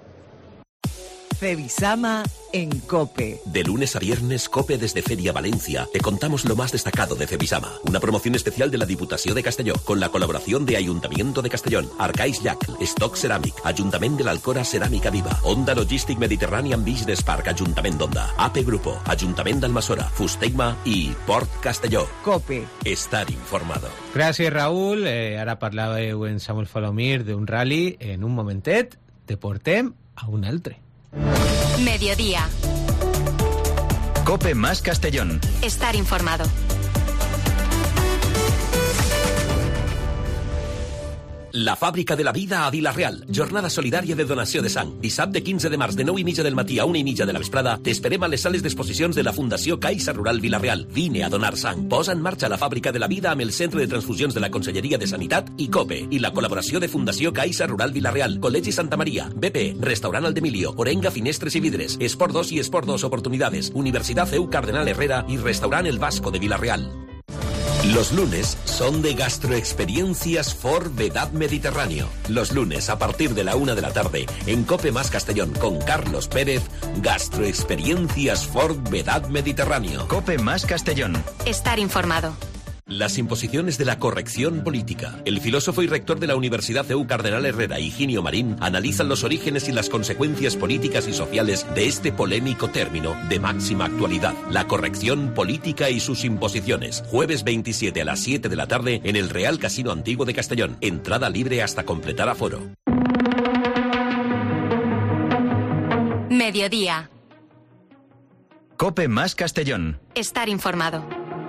Cebisama en COPE. De lunes a viernes, COPE desde Feria Valencia, te contamos lo más destacado de Cebisama, una promoción especial de la Diputació de Castelló, con la colaboración de Ayuntamiento de Castellón, Arcais Llac, Stock Ceramic, Ajuntament de l'Alcora Ceràmica Viva, Onda Logistic Mediterranean Business Park, Ajuntament d'Onda, A P Grupo, Ajuntament d'Almassora, Fusteigma i Port Castelló. COPE. Estar informado. Gràcies, Raúl. Eh, ara parlàveu en Samuel Falomir d'un rally. En un momentet te portem a un altre. Mediodía. COPE más Castellón. Estar informado. La Fàbrica de la Vida a Vila-real. Jornada solidària de donació de sang. Dissabte quinze de març, de nou i mitja del matí a una i mitja de la vesprada, t'esperem a les sales d'exposicions de la Fundació Caixa Rural Vila-real. Vine a donar sang. Posa en marxa la Fàbrica de la Vida amb el Centre de Transfusions de la Conselleria de Sanitat i COPE, i la col·laboració de Fundació Caixa Rural Vila-real, Col·legi Santa Maria, B P, Restaurant Aldemilio, Orenga Finestres i Vidres, Esport dos i Esport dos Oportunidades, Universidad C E U Cardenal Herrera y Restaurant El Vasco de Vila-real. Los lunes son de Gastroexperiencias for Vedad Mediterráneo. Los lunes a partir de la una de la tarde en COPE más Castellón con Carlos Pérez, Gastroexperiencias for Vedad Mediterráneo. COPE más Castellón. Estar informado. Las imposiciones de la corrección política. El filósofo y rector de la Universidad C E U Cardenal Herrera, Higinio Marín, analizan los orígenes y las consecuencias políticas y sociales de este polémico término de máxima actualidad, la corrección política y sus imposiciones. Jueves veintisiete a las siete de la tarde en el Real Casino Antiguo de Castellón. Entrada libre hasta completar aforo. Mediodía. COPE más Castellón. Estar informado.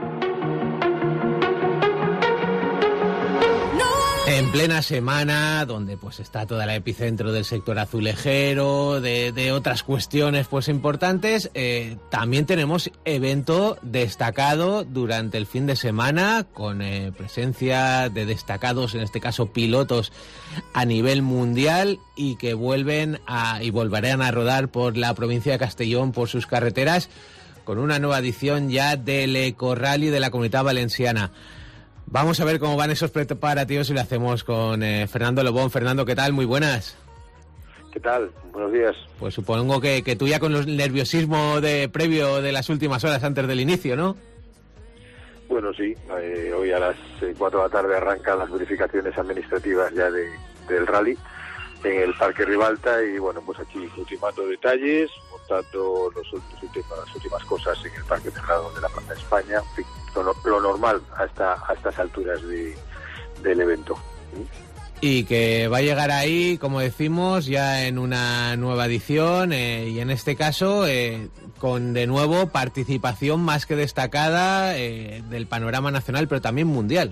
En plena semana, donde pues está toda la epicentro del sector azulejero, de, de otras cuestiones pues importantes, eh, también tenemos evento destacado durante el fin de semana, con eh, presencia de destacados, en este caso pilotos a nivel mundial, y que vuelven a, y volverán a rodar por la provincia de Castellón, por sus carreteras, con una nueva edición ya del Ecorrally de la Comunitat Valenciana. Vamos a ver cómo van esos preparativos y lo hacemos con eh, Fernando Lobón. Fernando, ¿qué tal? Muy buenas. ¿Qué tal? Buenos días. Pues supongo que, que tú ya con el nerviosismo de previo de las últimas horas antes del inicio, ¿no? Bueno, sí. Eh, hoy a las cuatro de la tarde arrancan las verificaciones administrativas ya de, del rally en el Parque Ribalta y bueno, pues aquí ultimando detalles, montando los, los últimos, las últimas cosas en el Parque Cerrado de la Plaza de España, en fin, lo, lo normal hasta a estas alturas de, del evento. Y que va a llegar ahí, como decimos, ya en una nueva edición eh, y en este caso eh, con de nuevo participación más que destacada eh, del panorama nacional, pero también mundial.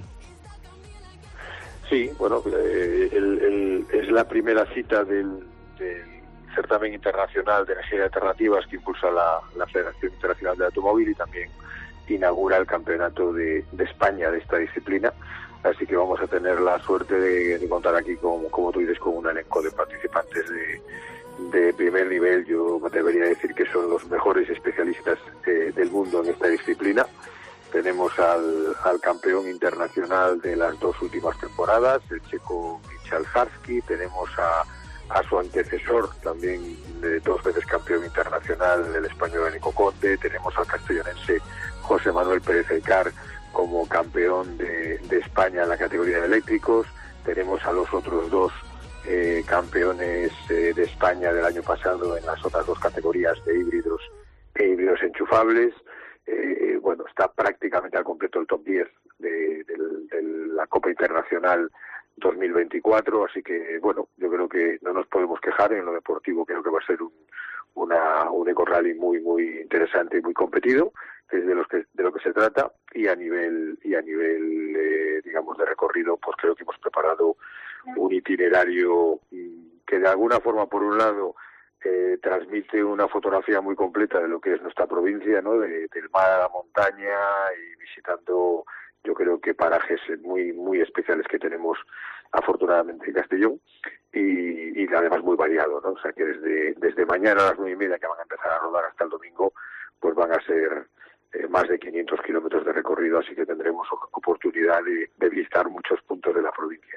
Sí, bueno, eh, el, el, es la primera cita del, del certamen internacional de energías alternativas que impulsa la, la Federación Internacional del Automóvil y también inaugura el campeonato de, de España de esta disciplina. Así que vamos a tener la suerte de, de contar aquí, con, como tú dices, con un elenco de participantes de, de primer nivel. Yo me atrevería a decir que son los mejores especialistas eh, del mundo en esta disciplina. Tenemos al, al campeón internacional de las dos últimas temporadas, el checo Michal Harsky. Tenemos a, a su antecesor, también de dos veces campeón internacional, el español Nico Conde. Tenemos al castellonense José Manuel Pérez Elcar como campeón de, de España en la categoría de eléctricos. Tenemos a los otros dos eh, campeones eh, de España del año pasado en las otras dos categorías de híbridos e híbridos enchufables. Eh, bueno, está prácticamente al completo el top diez de, de, de la Copa Internacional dos mil veinticuatro, así que bueno, yo creo que no nos podemos quejar. En lo deportivo creo que va a ser un, una, un eco rally muy muy interesante y muy competido, que es de los que de lo que se trata, y a nivel y a nivel eh, digamos de recorrido, pues creo que hemos preparado un itinerario que de alguna forma, por un lado, eh, transmite una fotografía muy completa de lo que es nuestra provincia, ¿no? De, del mar a la montaña, y visitando, yo creo que parajes muy muy especiales que tenemos afortunadamente en Castellón, y, y además muy variado, ¿no? O sea que desde desde mañana a las nueve y media, que van a empezar a rodar, hasta el domingo, pues van a ser eh, más de quinientos kilómetros de recorrido, así que tendremos oportunidad de, de visitar muchos puntos de la provincia.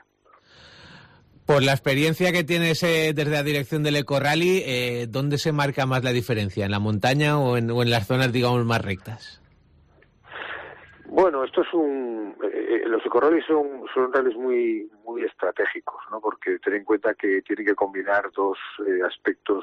Por la experiencia que tienes eh, desde la dirección del Eco Rally, eh, ¿dónde se marca más la diferencia? ¿En la montaña o en, o en las zonas, digamos, más rectas? Bueno, esto es un... Eh, los ecorrallies son, son rallies muy muy estratégicos, ¿no? Porque ten en cuenta que tienen que combinar dos eh, aspectos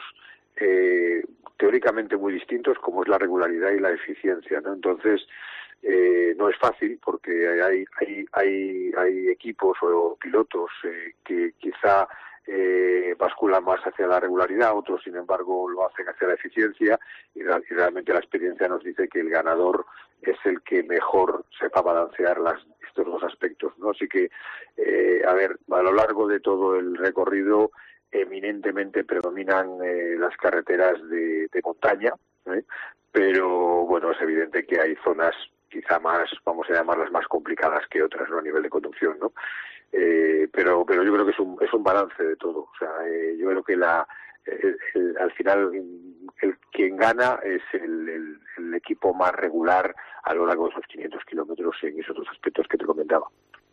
eh, teóricamente muy distintos, como es la regularidad y la eficiencia, ¿no? Entonces, eh, no es fácil, porque hay hay hay, hay equipos o pilotos eh, que quizá eh, basculan más hacia la regularidad, otros, sin embargo, lo hacen hacia la eficiencia, y, y realmente la experiencia nos dice que el ganador es el que mejor sepa balancear las, estos dos aspectos, ¿no? Así que, eh, a ver, a lo largo de todo el recorrido, eminentemente predominan eh, las carreteras de, de montaña, ¿eh? Pero, bueno, es evidente que hay zonas quizá más, vamos a llamarlas más complicadas que otras, ¿no? A nivel de conducción, ¿no? Eh, pero pero yo creo que es un es un balance de todo. O sea, eh, yo creo que la el, el, al final el, quien gana es el, el, el equipo más regular a lo largo de esos quinientos kilómetros en esos otros aspectos que te comentaba.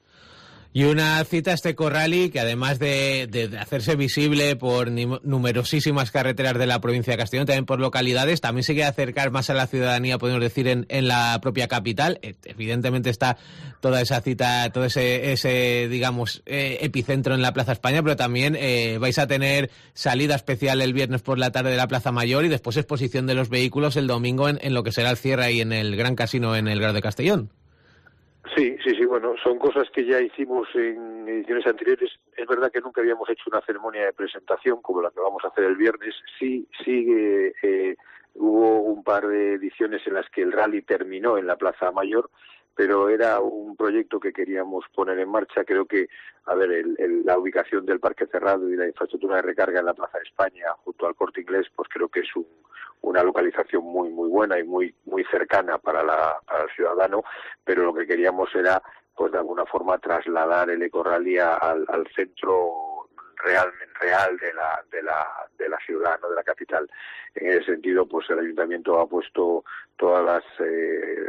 Y una cita, este Eco Rally, que además de, de hacerse visible por numerosísimas carreteras de la provincia de Castellón, también por localidades, también se quiere acercar más a la ciudadanía, podemos decir, en, en la propia capital. Evidentemente está toda esa cita, todo ese, ese digamos, eh, epicentro en la Plaza España, pero también eh, vais a tener salida especial el viernes por la tarde de la Plaza Mayor y después exposición de los vehículos el domingo en, en lo que será el cierre ahí en el Gran Casino en el Grado de Castellón. Sí, sí, sí, bueno, son cosas que ya hicimos en ediciones anteriores. Es verdad que nunca habíamos hecho una ceremonia de presentación como la que vamos a hacer el viernes. Sí, sí, eh, eh, hubo un par de ediciones en las que el rally terminó en la Plaza Mayor, pero era un proyecto que queríamos poner en marcha. Creo que, a ver, el, el, la ubicación del Parque Cerrado y la infraestructura de recarga en la Plaza de España, junto al Corte Inglés, pues creo que es un una localización muy muy buena y muy muy cercana para la para el ciudadano, pero lo que queríamos era, pues de alguna forma, trasladar el Eco Rally al, al centro real real de la de la de la ciudad, no de la capital. En ese sentido, pues el ayuntamiento ha puesto todas las eh,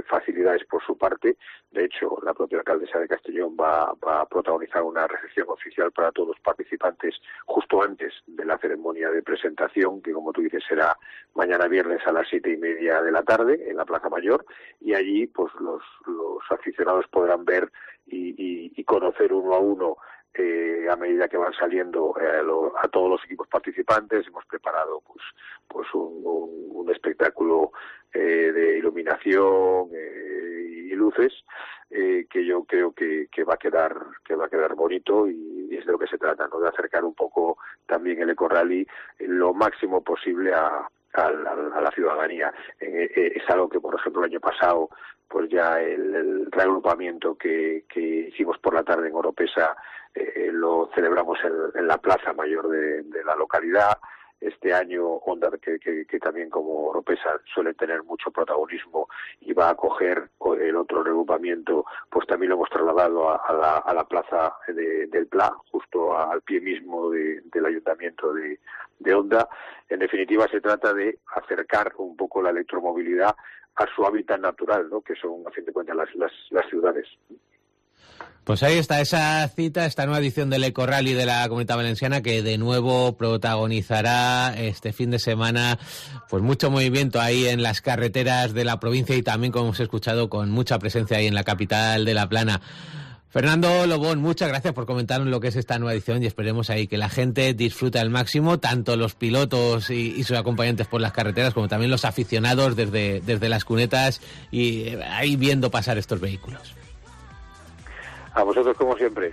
facilidades por su parte. De hecho, la propia alcaldesa de Castellón va, va a protagonizar una recepción oficial para todos los participantes justo antes de la ceremonia de presentación, que como tú dices será mañana viernes a las siete y media de la tarde en la Plaza Mayor, y allí pues los, los aficionados podrán ver y, y, y conocer uno a uno Eh, a medida que van saliendo eh, lo, a todos los equipos participantes. Hemos preparado pues pues un, un, un espectáculo eh, de iluminación eh, y luces eh, que yo creo que, que va a quedar que va a quedar bonito, y, y es de lo que se trata, ¿no? De acercar un poco también el Eco Rally lo máximo posible a, a, a, a la ciudadanía. Eh, eh, es algo que, por ejemplo, el año pasado pues ya el, el reagrupamiento que, que hicimos por la tarde en Oropesa eh, lo celebramos en, en la Plaza Mayor de, de la localidad. Este año Honda, que, que, que también como Oropesa suele tener mucho protagonismo y va a acoger el otro reagrupamiento, pues también lo hemos trasladado a, a, la, a la Plaza de, del Pla, justo a, al pie mismo de, del Ayuntamiento de, de Honda. En definitiva, se trata de acercar un poco la electromovilidad a su hábitat natural, ¿no? Que son, a fin de cuentas, las, las, las ciudades. Pues ahí está esa cita, esta nueva edición del Eco Rally de la Comunidad Valenciana, que de nuevo protagonizará este fin de semana pues mucho movimiento ahí en las carreteras de la provincia, y también, como hemos escuchado, con mucha presencia ahí en la capital de La Plana. Fernando Lobón, muchas gracias por comentarnos lo que es esta nueva edición, y esperemos ahí que la gente disfrute al máximo, tanto los pilotos y, y sus acompañantes por las carreteras, como también los aficionados desde, desde las cunetas y ahí viendo pasar estos vehículos. A vosotros, como siempre.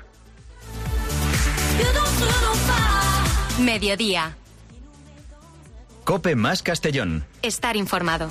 Mediodía. COPE más Castellón. Estar informado.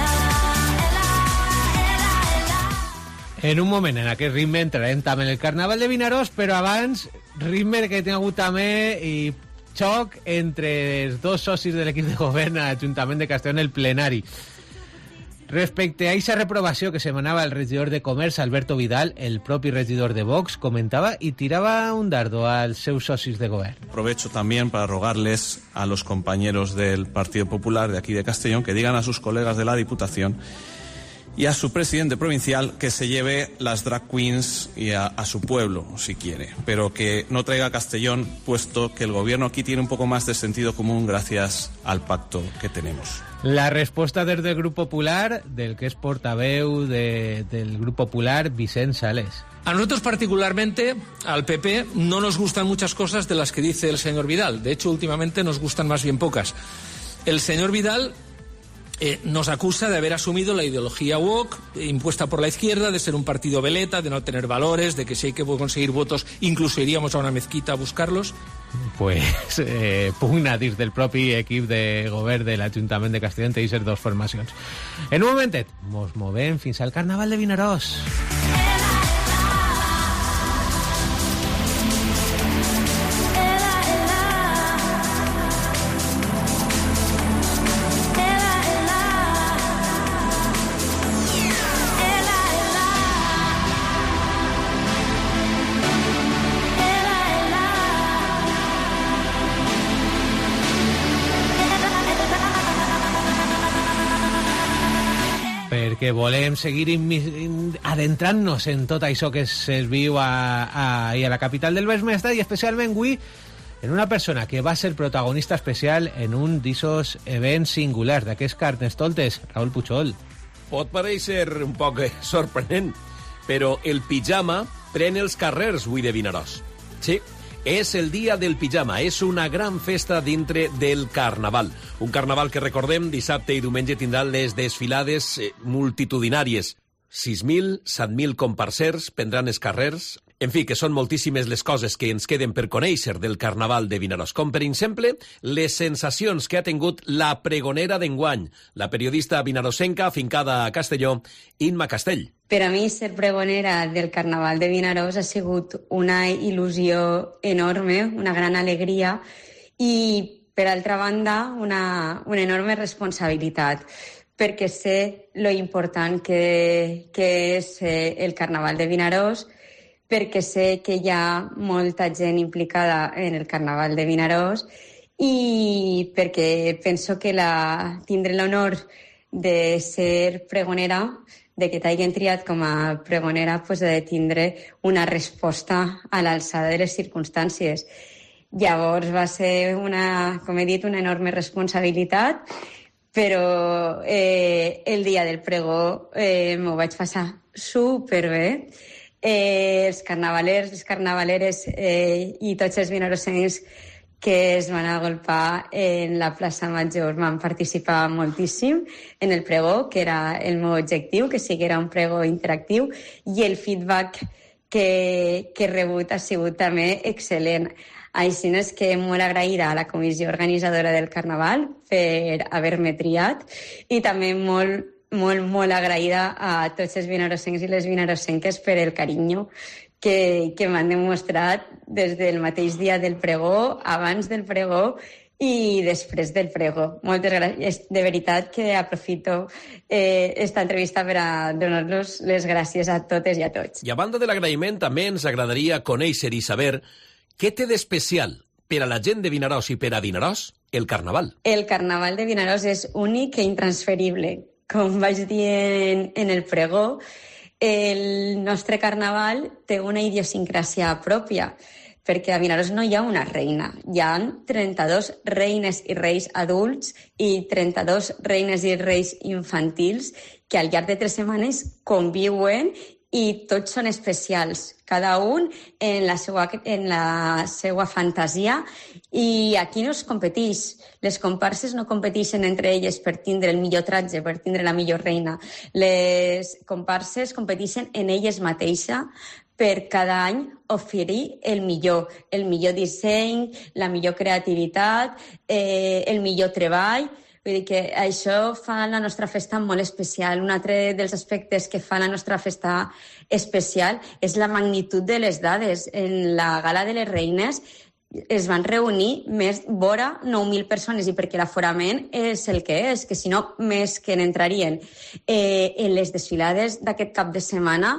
En un moment en aquest ritme entrarem també en el Carnaval de Vinaròs, però abans, ritme que té hagut també i xoc entre els dos socis de l'equip de govern a l'Ajuntament de Castellón, el plenari. Respecte a aquesta reprovació que se manava el regidor de Comerç, Alberto Vidal, el propi regidor de Vox comentava y tiraba un dardo als seus socis de govern. Aprovecho también para rogarles a los compañeros del Partido Popular de aquí de Castellón que digan a sus colegas de la Diputación y a su presidente provincial que se lleve las drag queens y a, a su pueblo, si quiere, pero que no traiga a Castellón, puesto que el gobierno aquí tiene un poco más de sentido común gracias al pacto que tenemos. La respuesta desde el Grupo Popular, del que es portaveu de, del Grupo Popular, Vicent Sales. A nosotros particularmente, al P P, no nos gustan muchas cosas de las que dice el señor Vidal. De hecho, últimamente nos gustan más bien pocas. El señor Vidal Eh, nos acusa de haber asumido la ideología woke impuesta por la izquierda, de ser un partido veleta, de no tener valores, de que si hay que conseguir votos incluso iríamos a una mezquita a buscarlos. Pues eh, pugna des del propi equip de govern de l'Ajuntament de Castellón té aquestes dues formacions. En un momentet mos movem fins al Carnaval de Vinaròs. Que volem seguir adentrant-nos en tot això que es viu a, a, a la capital del Baix Maestrat, i especialment avui en una persona que va ser protagonista especial en un d'esos events singulars d'aquests Carnestoltes, Raúl Puchol. Pot parèixer un poc sorprenent, però el pijama pren els carrers avui de Vinaròs. Sí, és el dia del pijama, és una gran festa dintre del Carnaval. Un Carnaval que, recordem, dissabte i diumenge tindrà les desfilades eh, multitudinàries. sis mil, set mil comparsers prendran els carrers. En fi, que són moltíssimes les coses que ens queden per conèixer del Carnaval de Vinaròs, com per exemple les sensacions que ha tingut la pregonera d'enguany, la periodista vinarossenca afincada a Castelló, Imma Castell. Per a mi, ser pregonera del Carnaval de Vinaròs ha sigut una il·lusió enorme, una gran alegria i, per altra banda, una, una enorme responsabilitat, perquè sé lo important que, que és el Carnaval de Vinaròs, perquè sé que hi ha molta gent implicada en el Carnaval de Vinaròs i perquè penso que la, tindré l'honor de ser pregonera de que t'hagin triat com a pregonera pues, de tindre una resposta a l'alçada de les circumstàncies. Llavors va ser, una, com he dit, una enorme responsabilitat, però eh, el dia del pregó eh, m'ho vaig passar superbé. Eh, els carnavalers, les carnavaleres eh, i tots els vinarosencs que es van agolpar en la plaça Major van participar moltíssim en el pregó, que era el meu objectiu, que sí que era un pregó interactiu, i el feedback que, que he rebut ha sigut també excel·lent. Així és que molt agraïda a la comissió organitzadora del Carnaval per haver-me triat i també molt, molt, molt agraïda a tots els vinarosencs i les vinarosenques per el carinyo que, que m'han demostrat des del mateix dia del pregó, abans del pregó i després del pregó. Moltes gràcies. De veritat que aprofito eh, esta entrevista per a donar-los les gràcies a totes i a tots. I a banda de l'agraïment, també ens agradaria conèixer i saber què té d'especial per a la gent de Vinaròs i per a Vinaròs el Carnaval. El Carnaval de Vinaròs és únic i intransferible. Com vaig dir en, en el pregó, el nostre Carnaval té una idiosincràsia pròpia, perquè a Vinaròs no hi ha una reina. Hi ha trenta-dos reines i reis adults i trenta-dos reines i reis infantils que al llarg de tres setmanes conviuen i tots són especials, cada un en la seva, en la seva fantasia, i aquí no es competeix. Les comparses no competeixen entre elles per tindre el millor tratge, per tindre la millor reina. Les comparses competeixen en elles mateixes per cada any oferir el millor, el millor disseny, la millor creativitat, eh, el millor treball. Vull dir que això fa la nostra festa molt especial. Un altre dels aspectes que fa la nostra festa especial és la magnitud de les dades. En la Gala de les Reines es van reunir més vora nou mil persones, i perquè l'aforament és el que és, que si no, més que n'entrarien. Eh, en les desfilades d'aquest cap de setmana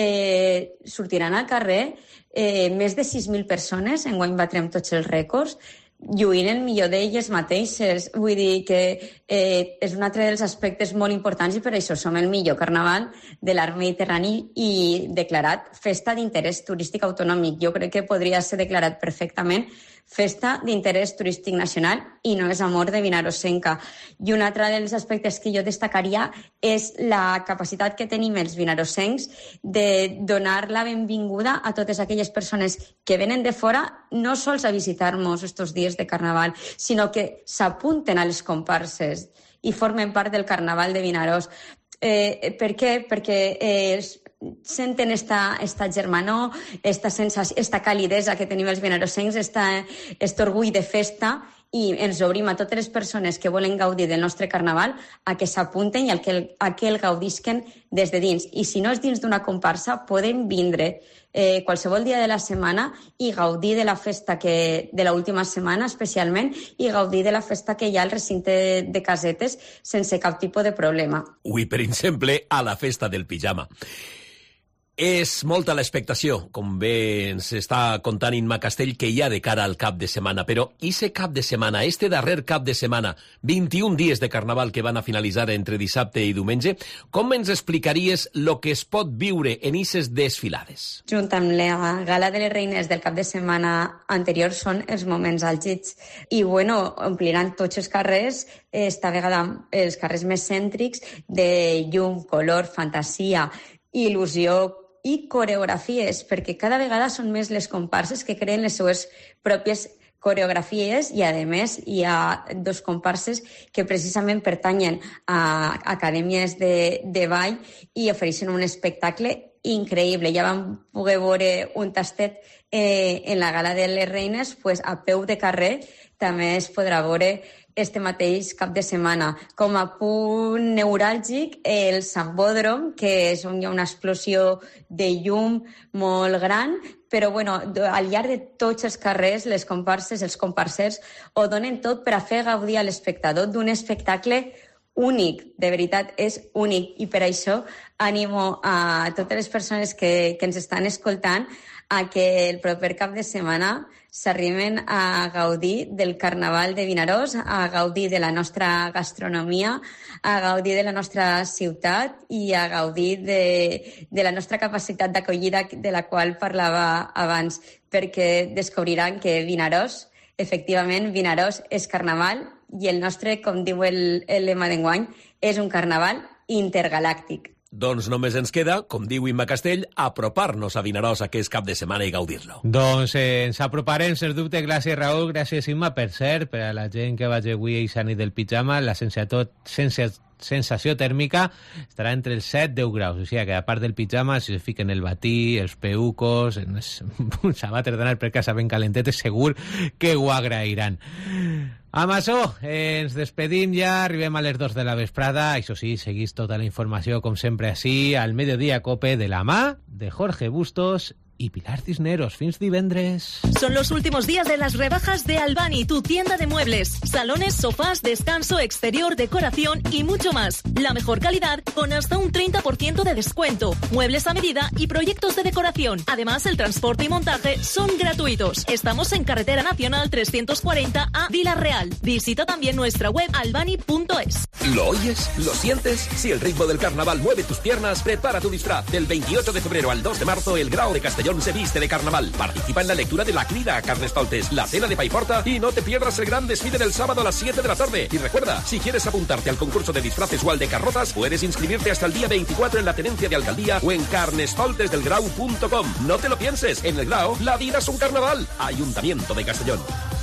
eh, sortiran al carrer eh, més de sis mil persones, enguany batrem tots els rècords, lluint el millor d'elles mateixes. Vull dir que eh, és un altre dels aspectes molt importants i per això som el millor carnaval de l'arc mediterrani i declarat festa d'interès turístic autonòmic. Jo crec que podria ser declarat perfectament festa d'interès turístic nacional i no és amor de vinarosenca. I un altre dels aspectes que jo destacaria és la capacitat que tenim els vinarosencs de donar la benvinguda a totes aquelles persones que venen de fora, no sols a visitar-nos estos dies de carnaval, sinó que s'apunten a les comparses i formen part del carnaval de Vinaròs. Eh, per què? Perquè eh, senten esta, esta germanor, esta sensació, esta calidesa que tenim els vinarosencs, esta, este orgull de festa, i ens obrim a totes les persones que volen gaudir del nostre carnaval a que s'apunten i a que, el, a que el gaudisquen des de dins. I si no és dins d'una comparsa, poden vindre eh, qualsevol dia de la setmana i gaudir de la festa que, de l'última setmana especialment, i gaudir de la festa que hi ha al recinte de casetes sense cap tipus de problema. Ui, per exemple, a la festa del pijama. És molta l'expectació, com bé ens està contant Imma Castell, que hi ha de cara al cap de setmana. Però i ese cap de setmana, este darrer cap de setmana, vint-i-un dies de carnaval que van a finalitzar entre dissabte i diumenge, com ens explicaries lo que es pot viure en aquestes desfilades? Junt amb la Gala de les Reines del cap de setmana anterior són els moments àlgids. I, bueno, ompliran tots els carrers, esta vegada els carrers més cèntrics, de llum, color, fantasia, il·lusió i coreografies, perquè cada vegada són més les comparses que creen les seues pròpies coreografies i, a més, hi ha dos comparses que precisament pertanyen a acadèmies de, de ball i ofereixen un espectacle increïble. Ja vam poder veure un tastet eh, en la Gala de les Reines, pues, a peu de carrer també es podrà veure este mateix cap de setmana. Com a punt neuràlgic, el Sambòdrom, que és on hi ha una explosió de llum molt gran, però bueno, al llarg de tots els carrers, les comparses, els comparsers, ho donen tot per a fer gaudir a l'espectador d'un espectacle únic, de veritat, és únic. I per això animo a totes les persones que, que ens estan escoltant a que el proper cap de setmana s'arriben a gaudir del Carnaval de Vinaròs, a gaudir de la nostra gastronomia, a gaudir de la nostra ciutat i a gaudir de, de la nostra capacitat d'acollida de la qual parlava abans, perquè descobriran que Vinaròs, efectivament, Vinaròs és Carnaval i el nostre, com diu el, el lema d'enguany, és un Carnaval intergalàctic. Doncs només ens queda, com diu Imma Castell, apropar-nos a Vinaròs aquest cap de setmana i gaudir-lo. Doncs eh, ens aproparem, sens dubte. Gràcies, Raül, gràcies, Imma. Per cert, per a la gent que vagi avui a eixa nit del pijama, la sensació, sensació tèrmica estarà entre els set i deu graus. O sigui que, a part del pijama, si es fiquen el batí, els peucos, els sabates d'anar per casa ben calentetes, segur que ho agrairan. Amb això, eh, ens despedim ja, arribem a les dos de la vesprada. Això sí, seguís tota la informació, com sempre, així, al Mediodía Cope, de la mà de Jorge Bustos y Pilar Cisneros. Fins divendres. Son los últimos días de las rebajas de Albani, tu tienda de muebles, salones, sofás, descanso, exterior, decoración y mucho más. La mejor calidad con hasta un treinta por ciento de descuento. Muebles a medida y proyectos de decoración. Además, el transporte y montaje son gratuitos. Estamos en Carretera Nacional trescientos cuarenta a Vila Real. Visita también nuestra web albani punto es. ¿Lo oyes? ¿Lo sientes? Si el ritmo del carnaval mueve tus piernas, prepara tu disfraz. Del veintiocho de febrero al dos de marzo, el Grau de Castellón se viste de carnaval. Participa en la lectura de la crida a Carnestoltes, la cena de Paiporta y no te pierdas el gran desfile del sábado a las siete de la tarde. Y recuerda, si quieres apuntarte al concurso de disfraces o al de carrozas, puedes inscribirte hasta el día veinticuatro en la tenencia de alcaldía o en carnestoltes del grau punto com. No te lo pienses, en el Grau la vida es un carnaval. Ayuntamiento de Castellón.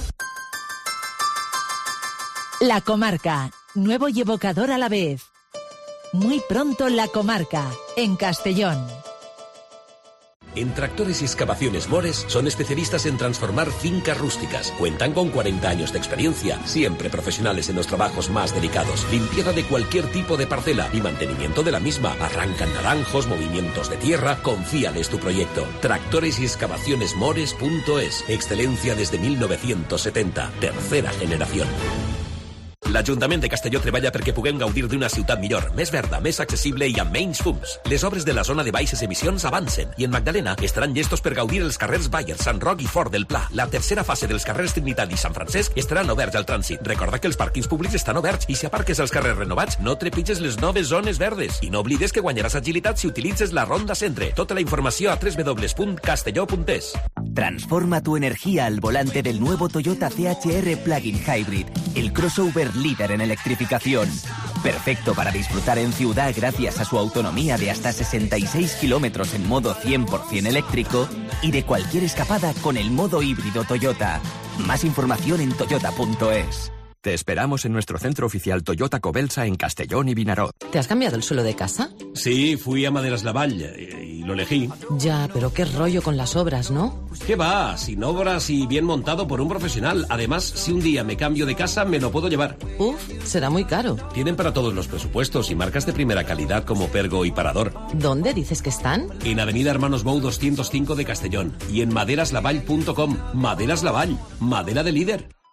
La Comarca, nuevo y evocador a la vez. Muy pronto La Comarca, en Castellón. En Tractores y Excavaciones Mores son especialistas en transformar fincas rústicas. Cuentan con cuarenta años de experiencia, siempre profesionales en los trabajos más delicados. Limpieza de cualquier tipo de parcela y mantenimiento de la misma. Arrancan naranjos, movimientos de tierra. Confíales tu proyecto. Tractores y Excavaciones Mores punto es. Excelencia desde mil novecientos setenta. Tercera generación. L'Ajuntament de Castelló treballa perquè puguem gaudir d'una ciutat millor, més verda, més accessible i amb menys fums. Les obres de la zona de baixes emissions avancen i en Magdalena estaran llestos per gaudir els carrers Bayer, Sant Roc i Fort del Pla. La tercera fase dels carrers Trinitat i Sant Francesc estaran oberts al trànsit. Recorda que els pàrquings públics estan oberts i si aparques als carrers renovats no trepitges les noves zones verdes. I no oblides que guanyaràs agilitat si utilitzes la Ronda Centre. Tota la informació a doble u doble u doble u punt castelló punt es. Transforma tu energía al volante del nuevo Toyota C H R Plug-in Hybrid, el crossover líder en electrificación. Perfecto para disfrutar en ciudad gracias a su autonomía de hasta sesenta y seis kilómetros en modo cien por ciento eléctrico y de cualquier escapada con el modo híbrido Toyota. Más información en toyota punto es. Te esperamos en nuestro centro oficial Toyota Cobelsa en Castellón y Vinaròs. ¿Te has cambiado el suelo de casa? Sí, fui a Maderas Lavall y, y lo elegí. Ya, pero qué rollo con las obras, ¿no? ¿Qué va? Sin obras y bien montado por un profesional. Además, si un día me cambio de casa, me lo puedo llevar. Uf, será muy caro. Tienen para todos los presupuestos y marcas de primera calidad como Pergo y Parador. ¿Dónde dices que están? En Avenida Hermanos Bou doscientos cinco de Castellón y en maderas lavall punto com. Maderas Lavall, madera de líder.